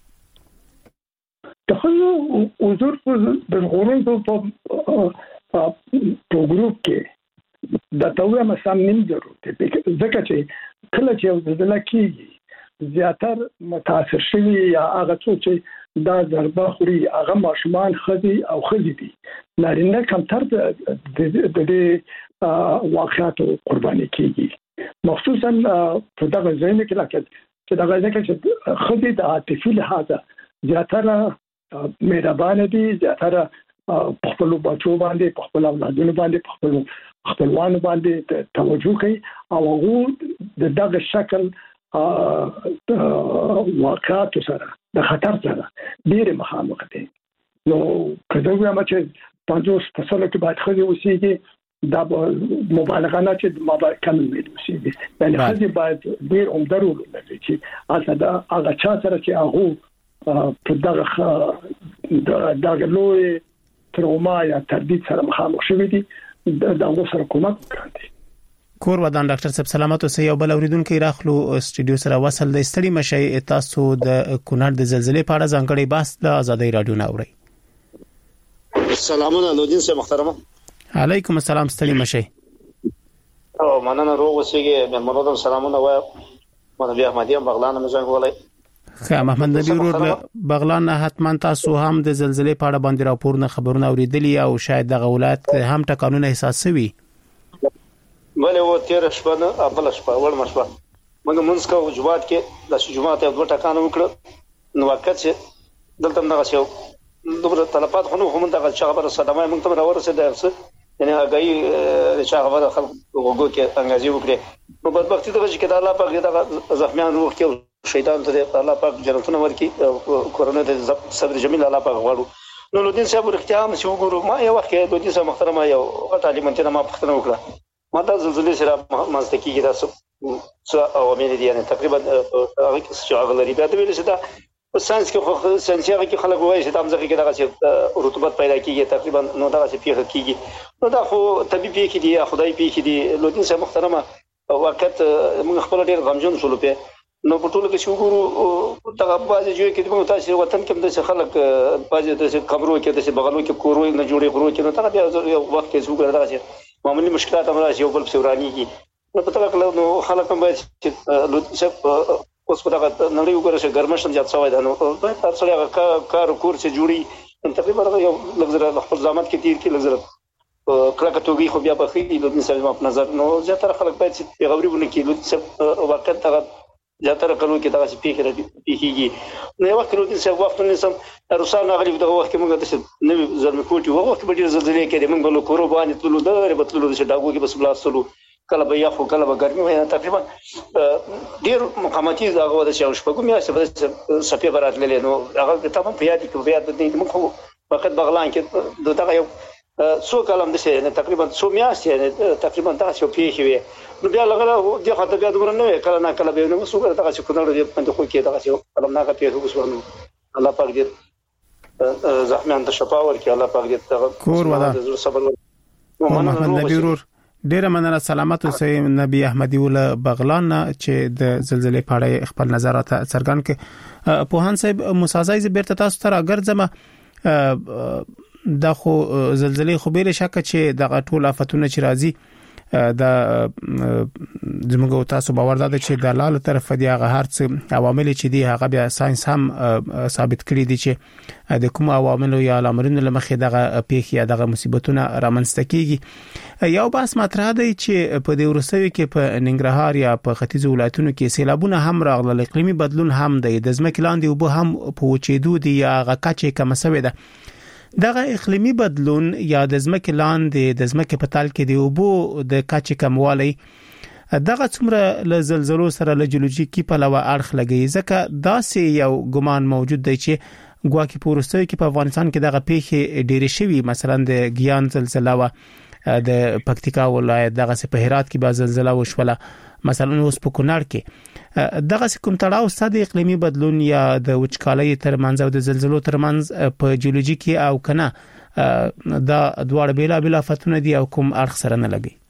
د خزو حضور د ژغورونکو په ګروپ کې دا توګه مسام نیم ضرورت دی ځکه چې کله چې زلزلہ کېږي زیاتر متاثر شوی یا هغه څوک چې دا ضربه خوري هغه ماشومان خزي او خزي دي نارینه کمتر د واقعاتو قرباني کېږي مخصوصا په دغه ځای کې لکه چې دغه ځای کې خزي د عاطفي لحاظه زیاتره مهربان دي زیاتره په خپل بچو باندې په خپل اولادونو باندې په خپلوانو باندې توجه کوي او هغه دغه شکل واقعات سره د خطر سره ډیر مخامخ دي نو کله چې 50 فاصله کې باید خو وسیږي دا مبالغه نه چې ما باید کم وسیږي یعنی خو باید ډیر عمدرو لري چې اصلا هغه چا سره چې هغه په دغه لوی تروما یا تردید سره مخامخ شوی دي دا سره کومک کوي کور ودان ډاکټر صاحب سلامت اوسئ او بل اوریدونکو راخلو استودیو سره وصل د استړي مشي تاسو د کونړ د زلزلې په اړه ځانګړي بحث د آزادۍ رادیو نه اورئ سلامونه لودین صاحب محترمه علیکم السلام استړي مشي او مننه روغ اوسئ مېلمنو سلامونه و مونږ بیا مدیم بغلان مزنګ ولای خیر محمد نبی ورور بغلان حتما تاسو هم د زلزلې په اړه باندې راپورونه خبرونه اوریدلی او شاید د ولایت هم ټکانونه احساسوي بلې و تیر شپه نه خپل شپه ول مشوه موږ مونږ کو جوات کې د جمعه ته دوه ټکانونه وکړو نو وخت چې دلته نه غشو دومره تلفات خو نو هم دغه خبره صدمه موږ ته راورسېده یعنی هغه چې خبره خلک وګوري کې انګازي وکړي نو بدبختی دغه چې الله پاک دغه زخمیان روح کې شیطان ته الله پاک جنتونه ورکي کورونه ته صبر جمیل الله پاک غواړو نو لودین صاحب ورختیا هم چې وګورو ما یو وخت کې لودین صاحب محترمه یو تعلیم ته ما پښتنه وکړه ما د زلزلې سره مازدکی کې تاسو عوامل دي یعنی تقریبا هغه چې هغه لري بیا د ویل چې دا په ساينس کې خو ساينسي هغه کې خلک وایي چې تاسو ځکه کې دغه رطوبت پیدا کیږي تقریبا نو دا چې پیښه کیږي نو دا خو طبيعي پیښه دي خدای پیښه دي لودین صاحب محترمه وخت موږ خپل ډیر غمجن شول په نو په ټولو کې شوګورو دغه بازي جوړ کې موږ تاسو وطن کې د خلک بازي د کمرو کې د بغلو کې کورو نه جوړي غرو کې نو دا یو وخت کې شوګر دغه معمولی مشکلات هم راشي یو بل څورانی کې نو په تلک نو خلک هم باید چې لودین صاحب اوس په دغه نړۍ وګورئ چې ګرمشت زیات شوی دی نو تاسو هغه کار کور چې جوړي تقریبا یو لږ خپل ځامت کې تیر کې لږ کړه توګي خو بیا په خې لودین صاحب په نظر نو زیاتره خلک باید چې پیغوري ونه کې لودین صاحب واقعا دغه زیاتره کلو کې دغه پیښې نو یو وخت لودین صاحب وخت نه سم روسانه غلي دغه وخت کې موږ د نوې زلمه کوټي وخت به ډیر زلزلې کې موږ له کورو باندې تلو درې بتلو د ډاګو کې بس بلاسلو کله به یخو کله به ګرمي وي تقریبا ډیر مقاماتي دغه د شاو شپږم میاشتې به سپي برات للی نو هغه تمام په یاد کې بیا د دې موږ وخت بغلان کې دغه یو څو کلم د شه تقریبا څو میاشتې تقریبا تاسو پیښې وي نو بیا لغه د خاطر بیا دغه نه کله نه کله به نو څو دغه څه کونړ دې په خو کې دغه څه کلم نه پیښې وسونه الله پاک دې زحمت ته شفا ورکړي الله پاک دې کور ولا صبر محمد نبی ورور ډیره مننه سلامت اوسئ نبی احمدی ول بغلان چې د زلزلې په اړه خپل نظرات څرګند کړي پوهان صاحب مسازای زبرته تاسو تر اگر زما د خو زلزلې خو بیره شک چې د ټول آفتونه چې راځي د زموږ تاسو باور ده چې د لاله طرف دی هغه هرڅ عوامل چې دی هغه بیا ساينس هم ثابت کړی دي چې د کوم عوامل یا لامرونو لمخې دغه پیښ یا دغه مصیبتونه رامنځته کیږي یو بحث مطرح دی چې په دې ورسوي کې په ننګرهار یا په ختیځ ولایتونو کې سیلابونه هم راغلل اقلیمي بدلون هم دی د ځمکې لاندې وبو هم په وچېدو دي یا غکچې کم سوي ده دغه اقلیمي بدلون یا د ځمکې لاندې د ځمکې په تل کې دی وبو د کچې کموالی دغه څومره له زلزلو سره له جیولوژیکي پلوه اړخ لګي ځکه داسې یو ګمان موجود دی چې ګواکې پورستوي کې په افغانستان کې دغه پیښې ډېرې شوي مثلا د ګیان زلزلہ و د پکتیکا ولایت دغه په هرات کې به زلزلہ وشوله مثلا اوس په کونړ کې دغه کوم تړاو ستاسو اقلیمي بدلون یا د وچکالۍ ترمنځ او د زلزلو ترمنځ په جیولوژیکي او کنه دا دواړه بیلا بیلا فتونه دي او کوم اړخ سره نه لګي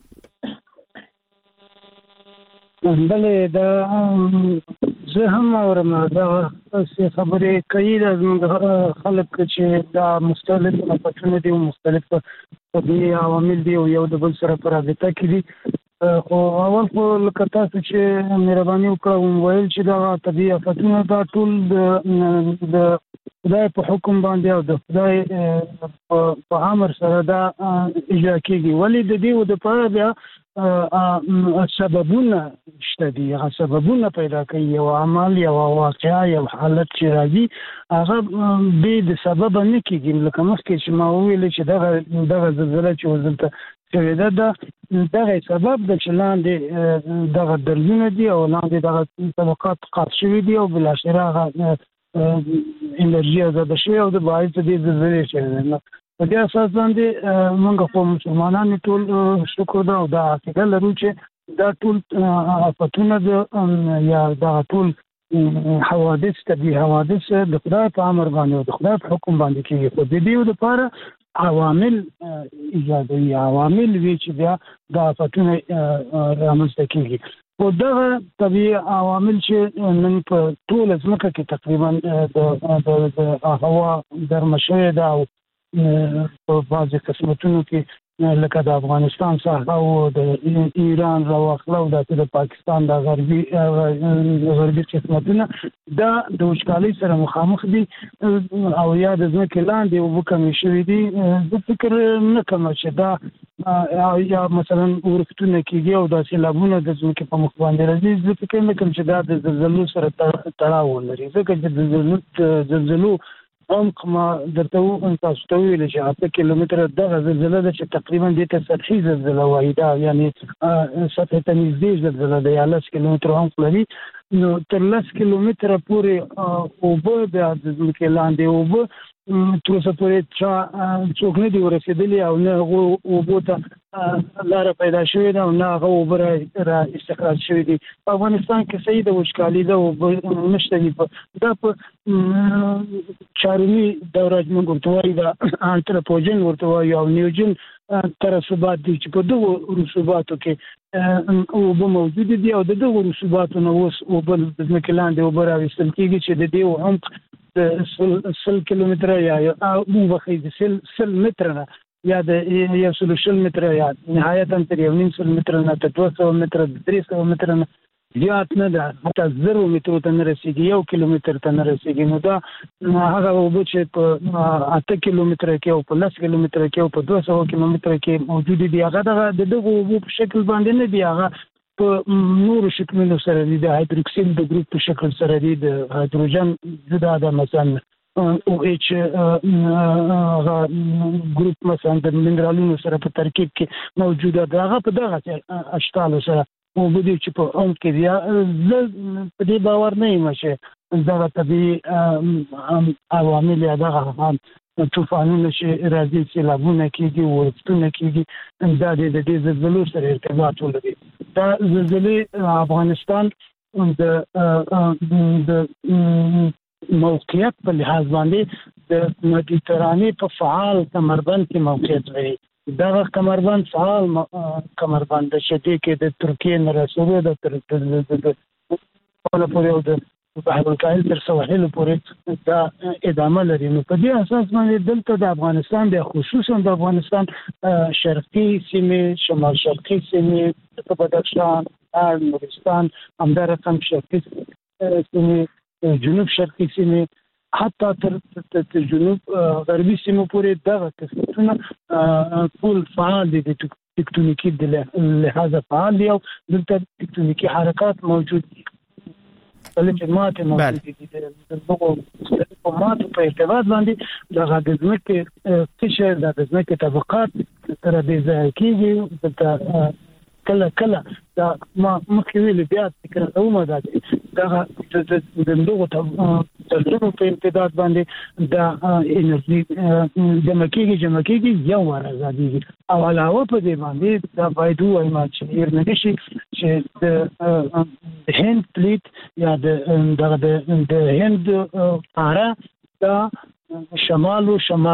بلې دا زه هم اورم دا خبرې کوي د خلک چې دا مختلف فتونه دي او مختلف طبيعي عوامل دي او یو د بل سره په رابطه کې دي خو اول خو لکه تاسو چې مهرباني وکړم ویل چې دا طبيعي آفتونه دا ټول د خدای په حکم باندې او د خدای په امر سره دا اجرا کیږي ولی د دې د پاره بیا سببونه شته دي هغه سببونه پیدا کوي او عمل او واقعیا او حالت چې راځي هغه به د سبب نه کیږي لکه مخکې چې ما ویل چې دغه زلزلہ چې وزلته چې دغه سبب د چلاندې دغه درزونه دي او لاندې دغه طبقات قات شوي دي او بل اخر هغه انرژي آزاد شوي او د باعث د زلزلې شوي په دې اساس باندې موږ په مسلمانانو ټول شکر دا او دا عقیده لرو چې دا ټول آفتونه یا دا ټول حوادث طبيعي حوادث د خدای په امر باندې او د خدای په حکم باندې کیږي خو د دې لپاره عوامل ایجادي عوامل وی چې بیا د آفتونه رامنځته کیږي او دغه طبيعي عوامل چې نن په ټول ځمکه کې تقریبا د هوا درمشه ده او په بعضي قسمتونو کې لکه د افغانستان ساحه او د ایران راوخلو د پاکستان د غربي قسمتونه دا د وچکالۍ سره مخامخ دي او یا د ځمکې لاندې اوبه کمې شوي دي زه فکر نه کوم چې دا یا مثلا ورښتونه کېږي او دا سیلابونه د ځمکې په مخ باندې راځي زه فکر نه کوم چې دا د زلزلو سره تړاو ولري ځکه چې د زلزلو عمق ما درته تاسو ته ویل چې 8 کیلومتر دغه زلزلہ ده چې تقریبا د سطحي زلزلہ وایي دا یعنی سطح ته نږدې زلزلہ ده یا 10 کیلومتر عمق لري نو تر 10 کیلومتر پورې اوبه د ځمکې لاندې اوبه تر څو پورې څوک نه دی ورسېدلی او نه اوبه ته لار پیدا شوې ده او نه هغه اوبه را استخراج شوې دي په افغانستان کې صحیح د وچکالي ده او نشته دي دا په چارمي دوره موږ ورته وایي دا انتروپوجن ورته وایي او نیوجن ترسبات دي چې په دغه رسوباتو کې اوبه موجود دي او دغه رسوباتو نو اوس اوبه د ځمکې لاندې اوبه راوستل کېږي چې د دې عمق د 100 کیلومتر یا مو بخي د 100 متر نه یا د 100 متر یا نهایتا تر 1.5 متر نه تر 200 متر 300 متر نه زیات نه ده حتی 0 متر ته نه رسیږي 1 کیلومتر ته نه رسیږي نو دا هغه اوبه چې په 8 کیلومتر کې او په 10 کیلومتر کې او په 200 کیلومتر کې موجود دي هغه دغه اوبو په شکل باندې نه دی هغه په نور شکلونو سره دي د هایدروکسیل د ګروپ په شکل سره دي د هایدروجن جدا ده مثلا او اچ ګروپ مثلا د مینرالونو سره په ترکیب کې موجوده ده هغه په دغه اشکال سره او بده چې په اون کې بیا په دې باور نه یم چې دا طبيعي عوامل یا دغه طوفانونه چې راځي چې لابونه کېږي ورستونه کېږي دا د دې زلزلو سره ارتباط ولري دا زلزلې افغانستان د موقعیت په لحاظ باندې د مدیترانې په فعال کمربند کې موقعیت لري دغه کمربند فعال کمربند چې کې د ترکیې نه رسېږي د پورې او د بحر الکاهل تر سواحل پورې دا ادامه لري نو په دې اساس باندې دلته د افغانستان د خصوصا د افغانستان شرقي سیمې شمال شرقي سیمې په بدخشان نورستان همدارنګه شرقي سیمې جنوب شرقي سیمې حتی تر جنوب غربي سیمو پورې دغه قسمتونه ټول فعال دي د تکتونیکي د لحاظ فعال دي او دلته تکتونیکي حرکات موجود دي چې ماته موجود دي د دغه ماته په ارتباط باندې دغه د ځمکې قشر د ځمکې طبقات تر دې ځای کېږي کله دا ما مخکې ویل بیا فکر کوم دا دغه د دغه تجربه په امتداد باندې دا انرژي جمع کېږي یو ورځي او علاوه په دې باندې دا باید وایم چې نشي چې د هند پلیت یا د هند پاره دا شمال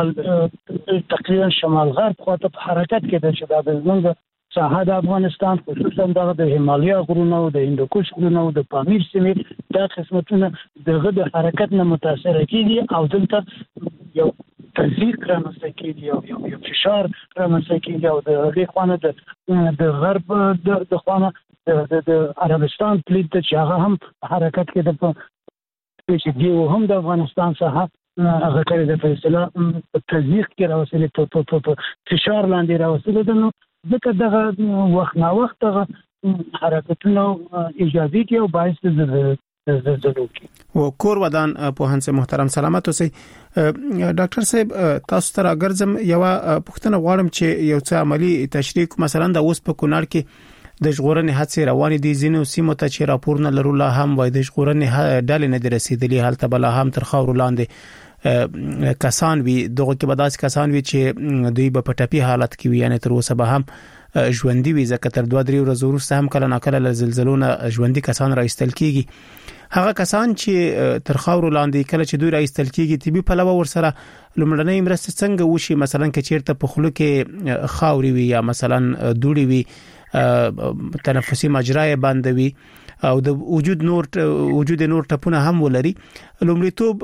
تقریبا شمال غرب خواته په حرکت کې ده چې دا د زمونږ ساحه د افغانستان خصوصا د هیمالیا غرونو او د هندوکش غرونو او د پامیر سیمې دا قسمتونه دغه د حرکت نه متاثر کیږي او دلته یو تزریق رامنځته کیږي یو فشار رامنځته کیږي او د هغې خوانه د غرب د خوانه د عربستان پلیت چې هغه هم حرکت کې د چې دیو هم د افغانستان ساحه هغه کړی د فیصله په تزریق کې راوصلې په فشار لاندې راوصلې ده نو ځکه دغه وخت نا وخت حرکتونه ایجادي کې او باعث د زلزلو کې او کور ودان په هنڅ محترم سلامت اوسئ ډاکټر صاحب تاسو ته راګرځم یو پوښتنه غواړم چې یو څه عملی تشریح مثلا د اوس په کونړ کې د ژغورنې هڅې روانې دي ځینو سیمو ته چې راپورونه لرو لا هم وای د ژغورنې ډلې نه رسیدلې حالت بل هم تر خاور لاندې کسان وي دغه کې بداس کسان وي چې دوی په پټپی حالت کې وي یعنی تر اوسه به هم ژوندۍ وي ځکه تر 2-3 ورځې وروسته هم کله ناکله زلزلونه ژوندۍ کسان راایستل کیږي هغه کسان چې تر خاور لاندې کله چې دوی راایستل کیږي طبي پلوه ورسره لومړنۍ مرسته څنګه وشي مثلا کې چیرته په خلو کې خاوري وي یا مثلا دوړي وي تنفسي مجرا بند وي او د وجود نور ټپونه هم ولري لومړیتوب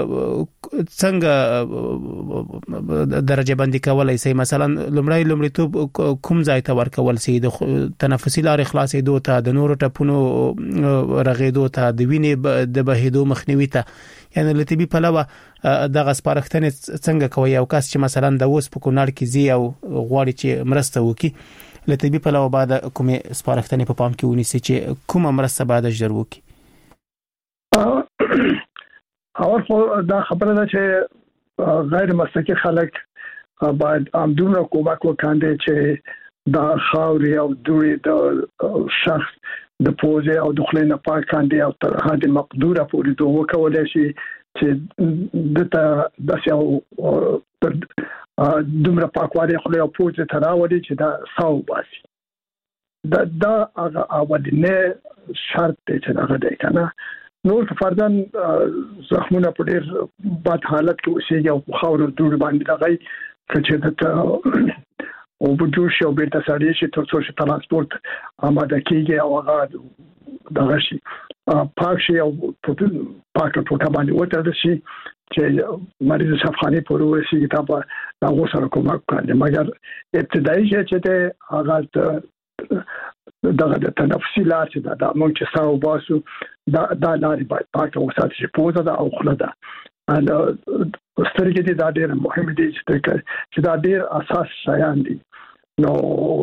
څنګه درجه بندي کولای شي مثلا لومړیتوب کوم ځای ته ورکول شي د تنفسي لارې خلاصېدو ته د نور ټپونو رغېدو ته د وینې د بهېدو مخنیوي ته یعنی لطبي پلوه دغه سپارښتنې څنګه کوي او کس چې مثلا د اوس په کونړ کې زی او غواړي چې مرسته وکړي لطبي پلوه بعد کومه سپارښتنې په پام کې ونیسي چې کومه مرسته بعد ژر وکړي او دا خبره ده چې غیر مسلکي خلک باید امدونه کومک وکړي چې دا خاوري او دوی د شخص د پوزه او د خلینو پاک کاندي او تر حد مقدوره پورې دوه وکولای شي چې د تاسو دومره پاکوالی خو له پوزه تراولي چې دا ساو باسي دا هغه اولنې شرط دی چې هغه دی کنه نور فردن زخمونه په ډیر بد حالت کې اوسېږي او خاور دوړ باندې دغه چې د او بجوش او بیرته سړی شي تر څو چې ترانسپورت آماده کیږي او هغه دغه شي پاک شي او پاک ټوټه باندې وته شي چې مریض صفخانه پورې ورسیږي تا په هغه سره کومک کوي مګر ابتدایي چې ته هغه دغه د تنفسي لار چې دا موږ چې ساو باسو دا لارې باید پاکه وساتل شي پوزه ده او خوله ده سترګې دي دا ډېر مهم دي چې دا ډېر اساس شیان دي نو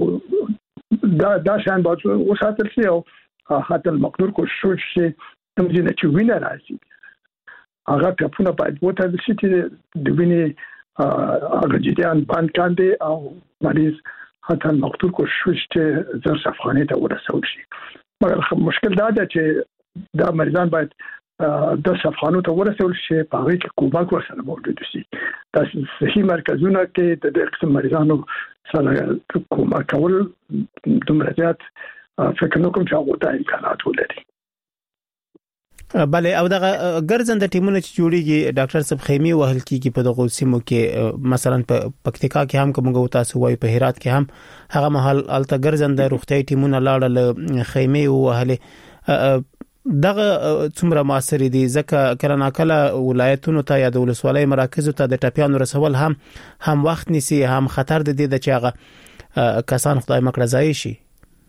دا شیان باید وساتل شي او حتی المقدور کوشش شي کوم ځای چې وینه راځي هغه په باید وته شي چې د وینې هغه جریان باندې کاندي او مریض حتی مقتول کوشش چې زر صفخانه ته ورسول شي مګر مشکل دا ده چې دا مریضان باید د صفخانو ته ورسول شي په هغه کې کومک ورسره موجود شي دا صحي مرکزونه کې د دې قسم مریضانو سره کومک کول دومره زیات فکر نه کوم چې هغه ته امکانات ولري بله او دغه ګرځنده ټیمونه چې جوړیږي ډاکټر صاحب خیمه وهل کیږي په دغه سیمو کې مثلا په پکتیکا کې هم کومه تاسو وایي په هرات کې هم هغه محل الته ګرځنده روغتي ټیمونه لاړل خیمه وهل دغه څومره موثر دي ځکه کله کله ولایتونو ته یا د ولسوالۍ مراکزو ته د ټاپیانو رسول هم وخت نیسي هم خطر د دې د چې هغه کسان خدای مکړه ځای شي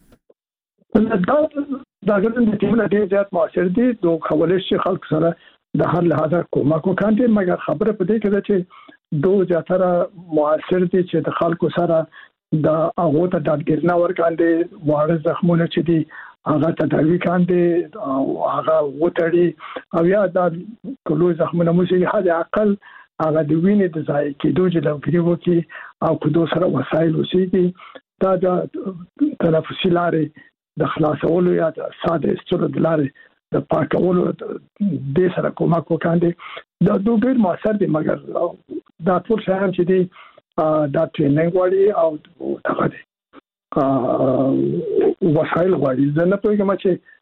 دا ګرځنده ټیمونه ډېر زیات موثر دي دوه کولای شي خلک سره د هر لحاظه کومک وکړي مګر خبره په دې کې ده چې دوه زیاتره موثر دي چې د خلکو سره د هغه ته دادګرنا ورکړي واړه زخمونه چې دي هغه تداوی کاندي او هغه وټړي او یا د کلو زخمونه مو چې حد اقل هغه د وینې د ځای کېدو چې د پیریو کې او کدو سره وسایل وسیږي دا د تنفسي لارې د خلاصولو یا د ساده استرو د لارې د پاکولو د سره کومک وکړي دا دوه ډېر موثر دي مګر دا ټول شیان چې دي دا ټریننګ غواړي او هغه دي وسایل غواړي زه نه پوهیږم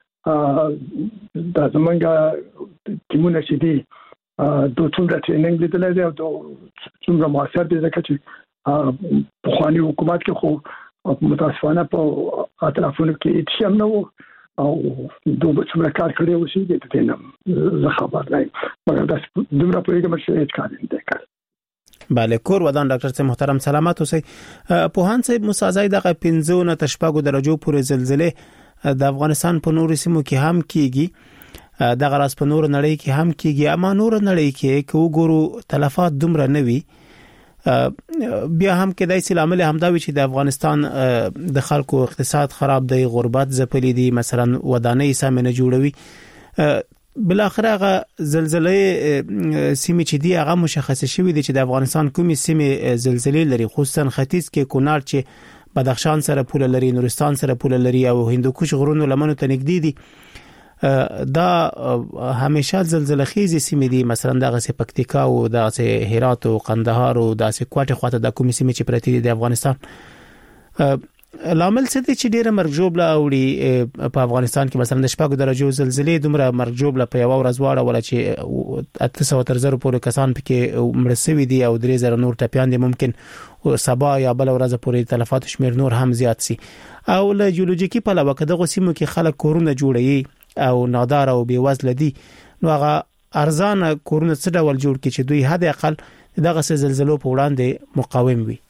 چې دا زمونږ ټیمونه چې دي دوه څومره ټریننګ لیدل دي او څومره موثر دي ځکه چې په خواني حکومت کې خو متاسفانه په اطرافونو کې هیڅ هم نه او دوه څومره کار کړی وسی د دې نه زه خبر نه یم مګر دا دومره پوهیږم چې هیڅ کار نه کوي بله کور ودان ډاکټر صاحب محترم سلامات اوسئ پوهان صاحب مساعدای دغه 15 نه تشپاګو درجو پورې زلزلې د افغانستان په نورو سیمو کې هم کیږي دغه راس په نور نړۍ کې هم کیږي اما نور نړۍ کې کو ګورو تلفات دومره نه وي بیا هم کې دای سي عامل همدا وی چې د افغانستان د خلکو اقتصاد خراب دی غربت زپلی دي مثلا ودانې سمنه جوړوي بل اخر هغه زلزلې سیمه چې دی هغه مشخص شوی دی چې د افغانستان کومې سیمه زلزلې لري خصوصا ختیځ کې کونړ چې بدخشان سره پوله لري نورستان سره پوله لري او هندوکش غرونو لمنو ته نږدې دي دا همیشه زلزله خیزی سیمه دي مثلا دغه سي پکتیکا او دغه سي هرات او قندهار او دغه سي کوټه خواته د کومې سیمه چې پرتی دي د افغانستان لامل څه دي چې ډیره مرګ جوړه اوړي په افغانستان کې مثلا د شپږ درجو زلزلې دومره مرګ جوړه په یو ورځ واړه ولا چې 800 تر 1000 پورې کسان پکې مړ شوي دي او 3000 نور ټپيان دي ممکن سبا یا بل ورځ پورې تلفات شمیر نور هم زیات سي او له جیولوژیکي په لور کې دغه سیمو کې خلک کورونه جوړي او نادار او بیوزل دي نو هغه ارزان کورونه څه ډول جوړ کی چې دوی حد اقل دغه زلزلو په وړاندې مقاوم وي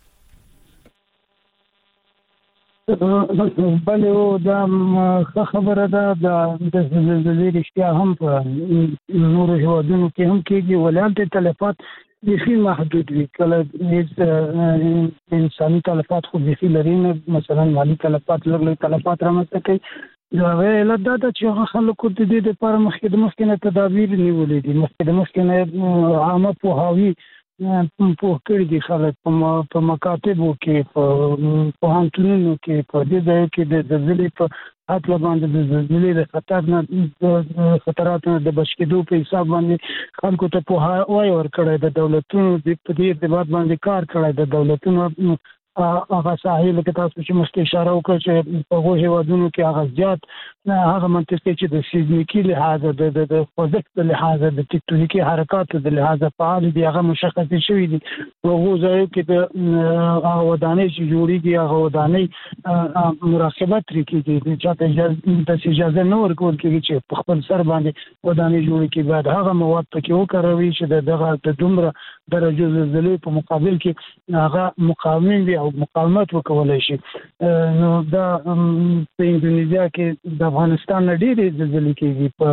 بله او دا خبره ده د زلزلې رښتیا هم په نورو هیوادونو کې هم کېږي ولایت تلفات بيخي محدود وي کله انساني تلفات خو بيخي لري نه مثلا مالی تلفات لږ تلفات رامنځته کوي دا ویل دا چې خلکو د دې لپاره مخکې نه تدابیر نیولې دي مخکې نه عامه پوهاوی په کړي دي خلک په مکاتبو کې په هانتونو کې په دې ځای کې د زلزلې په حتی باندې د زلزلې د خطر نه خطراتو د بچ کېدو په حساب باندې خلکو ته په وای ورکړی د دولتونو د په دې ارتباط باندې کار کړی د دولتونو هغه ساحل کې تاسو چې مست اشاره وکړه چې په هغه هیوادونو کې هغه زیات هغه منطقه چې د سیزمیکي لحاظ د خوځښت لحاظ د ټکټونیکي حرکاتو د لحاظ فعال دي هغه مشخص شوی دي په هغه ځای کې د ودانۍ چې جوړیږي هغه ودانۍ مراقبت لري چې چاته اجازه نه ورکول کېږي چې په خپل سر باندې ودانۍ جوړ کړي بعد هغه مواد پکې وکاروي چې د دومره درجه زلزلې په مقابل کې هغه مقاوم وي او مقاومت وکولای شي. نو دا په انډونیزیا کې د افغانستان ډېرې زلزلې کېږي، په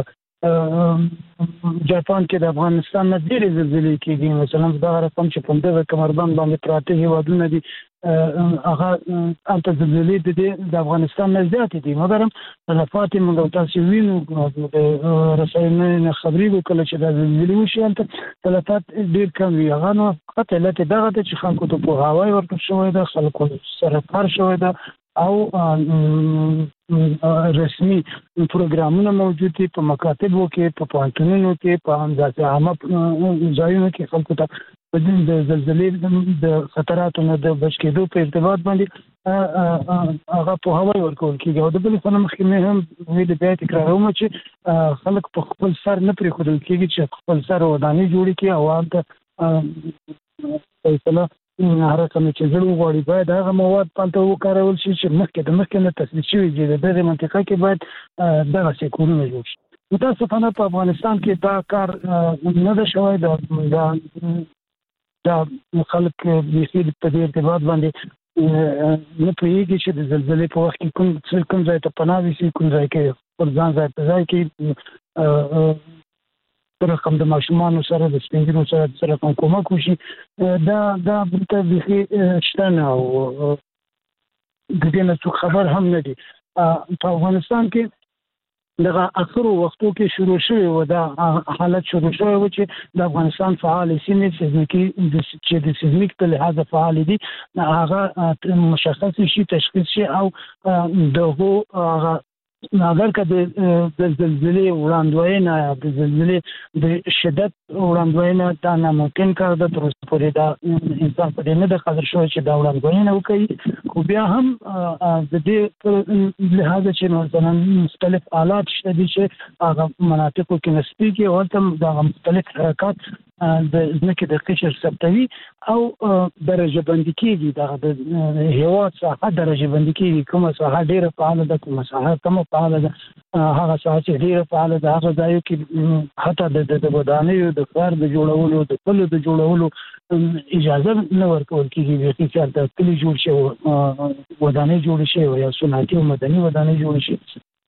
جاپان کې د افغانستان ډېرې زلزلې کېږي. مثلا دا رقم چې په دغه کمربند باندې پراته هیوادونه دي هغه البته زلزلې د افغانستان نه زیاتې دي، مګر تلفات موږ تاسو وینو د رسنیو خبري وکړه چې د زلزلې وشي البته تلفات ډېر کم وي. هغه نو خطر لته دغه چې خلکو ته په هواي ورکړ شوی د خلکو سره کار شوی ده او رسمي پروګرامونه موجود دي په مکاتبو کې په پوهنتونونو کې په همداسې عامه ځایونو کې خلکو ته د زلزلې د خطراتو نه د بچ کېدو په ارتباط باندې هغه په هواي ورکول کېږي. او د بل څه مخکې مې هم ویل بیا تکراروم چې خلک په خپل سر نه پرېښودل کېږي چې خپل سر ودانۍ جوړې کړي او هلته فیصله هر کوم چې زړه وغواړي باید هغه مواد پالته وکارول شي چې مخکې نه تثبیت شوي دي. د دغې منطقه کې باید دغسې کورونه جوړ شي. متاسفانه په افغانستان کې دا کار نه ده شوی. دا خلک بیخي په دې ارتباط باندې نه پوهېږي چې د زلزلې په وخت کې کوم ځای ته پناه ویسي، کوم ځای کې پر ځان ځای په ځای کې رقم د ماشومانو سره د سپینګرو سره کومک وشي. دا بلته بیخي شته نه او د دې نه څوک خبر هم نه دي. په افغانستان کې دغه اخرو وختو کې شروع شوی و دا حالت شروع شوی و چې د افغانستان فعال سیمې سیزمیکي چې د سیزمیک په لحاظ فعال دي هغه مشخص شي، تشخیص شي او دغه هغه اگر که د زلزلې وړاندوینه یا د زلزلې د شدت وړاندوینه دا ناممکن کار ده. تر اوسه پورې دا انسان په دې نه ده قادر شوی چې دا وړاندوینه وکړي. خو بیا هم د دې لحاظ چې مثلا مختلف آلات شته دي چې هغه مناطقو کې نسبیږي او هلته دغه مختلف حرکات د ځمکې د قشر ثبتوي او درجه بندي کېږي. دغه د هېواد ساحه درجه بندي کېږي، کومه ساحه ډېره فعاله ده، کومه ساحه کمه فعاله ده. هغه ساحه چې ډېره فعاله ده هغه ځایو کې حتی د ودانیو د ښار د جوړولو د پلو د جوړولو اجازه نه ورکول کېږي. بیخي چې هلته کلي جوړ شي، ودانۍ جوړې شي یا صنعتي او مدني ودانۍ جوړې شي،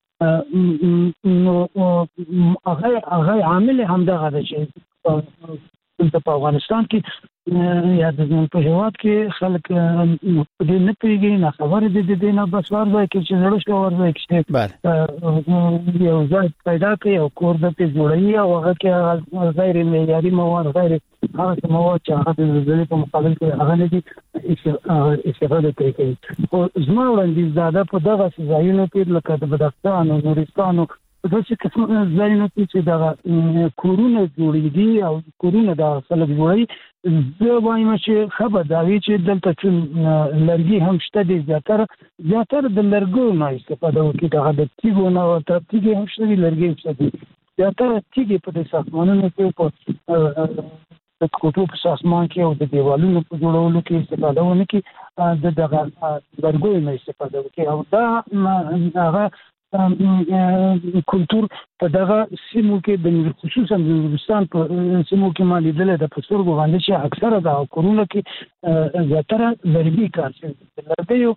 نو هغه عامل همدغه ده چې په افغانستان کې یا د په هېواد کې خلک دې نه پوهېږي، ناخبره دي د دې نه. بس ورځی کې چې زړه شو ورځی کې یو ځای پیدا کوي او کور د پې جوړوي او هغه کې غیر معیاري مواد، غیر هغه مواد چې هغه د زلزلې په مقابل کې هغه نه دي استفاده کوي. خو زما وړاندیز دا ده په دغسې ځایونو کې لکه د بدخشان او نورستان او داسې قسم ځایونو کې چې دغه کورونه جوړېږي او کورونه د خلک جوړوي، زه وایم چې ښه به دا وي چې دلته چون لرګي هم شته دي، زیاتره د لرګیو نه استفاده وکړي. دغه د تیږو نه ورته تیږې هم شته دي، لرګي هم شته دي. زیاتره تیږې په دې ساختمانونو کې په د کوټو په ساختمان کې او د دیوالونو په جوړولو کې استفاده ونه کړي، د دغه لرګیو نه استفاده وکړي. او دا هغه کلتور په دغه سیمو کې د خصوصا د نورستان په سیمو کې ما لیدلی ده په سترګو باندې چې اکثره د کورونو کې زیاتره لرګي کار شوي. د لرګیو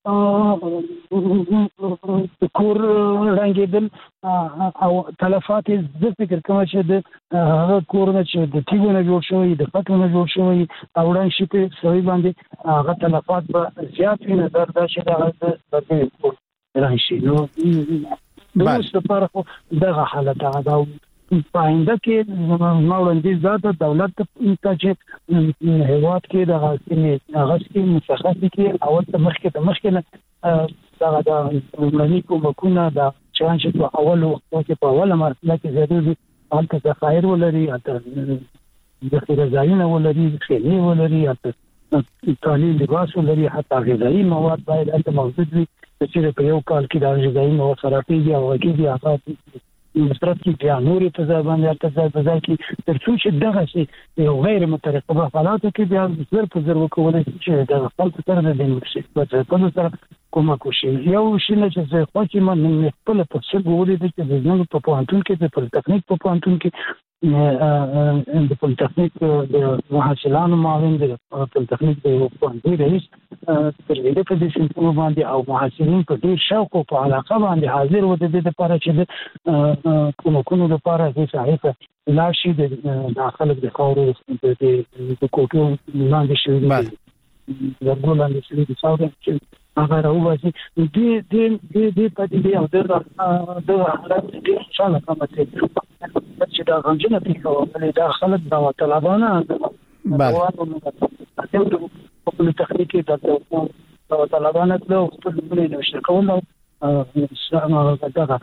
کور رنګېدل او تلفات زه فکر کوم چې د هغه کورونه چې د تیږو نه جوړ شوي، د خټو نه جوړ شوي او ړنګ شي په سړي باندې هغه تلفات به زیات وي. نظر دا چې دغه د لرګیو کور راشي. نو د اوس لپاره خو دغه حالت هغه ده. پاینده کې وړاندیز دا دولت ته چې هیواد کې د غاښي مشخص کې اول ته مخکې نه دا لومړني کومکونه دا چې په اول وخت کې په اوله مرحله کې ضروري حالت ذخایر ولري ذخیره ځایونه ولري خېمې ولري تعلیم لباس ولري حتی غذایی مواد باید هلته موجود وي چې په یو کال کې دا غذایی مواد خرابېږي او کېږي هغه مصرف کې بیا نورې فضا باندې فضا کې تر څو چې دغه شي یو غیر مترقبه حالاتو کې بیا زر په زر وکولای چې د خپل سره د دې په خپل سره کومک وشي یو شي چې زه خو چې من خپل په څه ګوري چې د ځنګ په پوهنتون کې په تکنیک په پوهنتون کې د پولیټیکنیک د محصلانو معاون د پولیټیکنیک د پوهنتون رئیس تر دې په دې سیمه باندې او محصلین په ډیر شوق او په علاقه باندې حاضر و د دې لپاره چې کومو لپاره چې صحیح لاشي د داخله د خاورو د کوټو لاندې شوی د ګولان شوی د څاو چې هغه راوځي دې په دې او د حالت دې انشاءالله کومه چې دا غنجنه پیښه دا خلک دا طلبانه بله په خپل تخنیکی د طلبانه له خپل بلې نشر کول دغه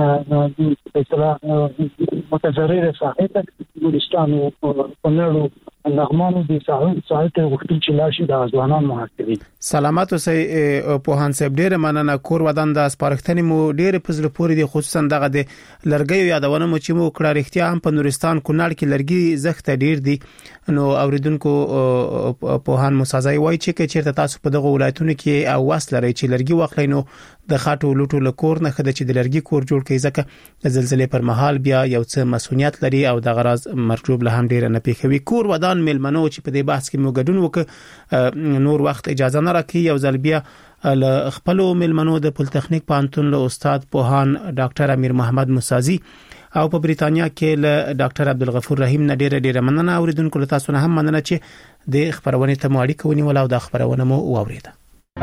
متضرر صاحب ګلستان او پنړو نغمانو دي ساعت وختي چې لاشي د ځوانان محاکمه سلامات اوسئ په هان صاحب ډیره مننه کور ودان د سپارښتنې مو ډیره پزله پوری دي خصوصا دغه د لرګي یادونه مو چې مو کړه رښتیا هم په نورستان کونړ کې لرګي زخته ډیر دي نو اوریدونکو په هان مسازای وای چې چیرته تاسو په دغه ولایتونو کې او واسل لري چې لرګي واخلینو د خاطو لوټو لکور نه خده چې د لرګي کور جوړ کړي ځکه د زلزلې پر مهال بیا یو څه مسؤلیت لري او د غراز مرجوب له هم ډیره نه پیښوي کور ودان ملمنو چې په دې بحث کې مو ګډون وک نور وخت اجازه نه راکړي یو ځل بیا ل خپل ملمنو د پولیټیکنیک پانتون له استاد پوهان ډاکټر امیر محمد مسازي او په بریتانیا کې له ډاکټر عبدالغفور رحیم نه ډیره مننه اوریدونکو له تاسو نه هم مننه چې د خبرونه ته مو اړیکه ونیول او د خبرونه مو واوریده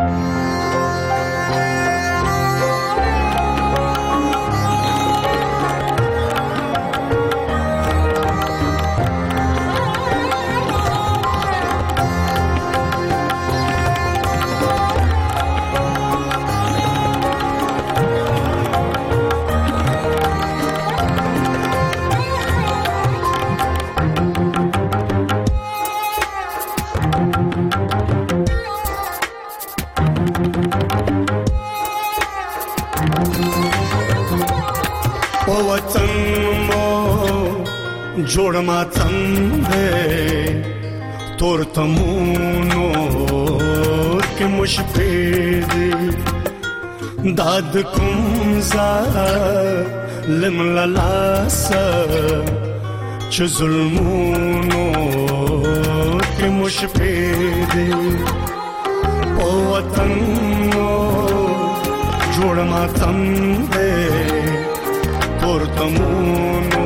جوړ ماتم دې تور تمونو کې مشفید داد کوم ز لم لاس چې ظلمونو کې مشفید او وطن جوړ ماتم دې تور تمونو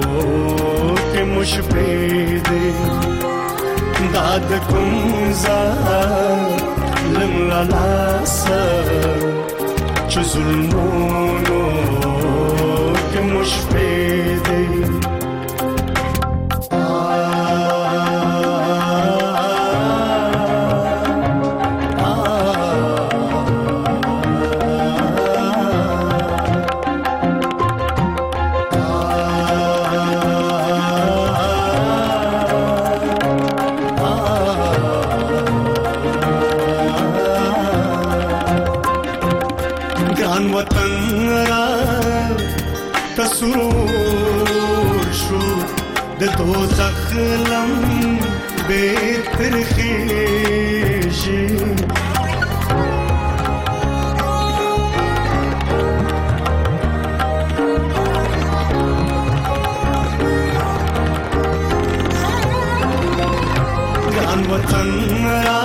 مشفید داد کوم ظالم لاس چې ظلمونو کې مشفید سرور شو د دوزخ لم بهتر خيشي ګان وطن را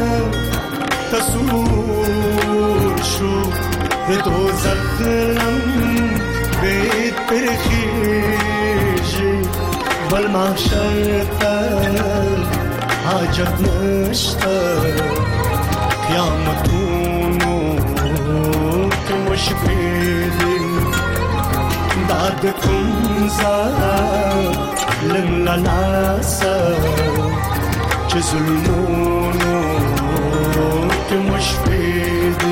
تسرور شو د دوزخ لم بهتر خيشي بل محشر حاجت نشتا قیامتونو که مشبید داد کن لنگ لاسا چې ظلمونو کې مشپید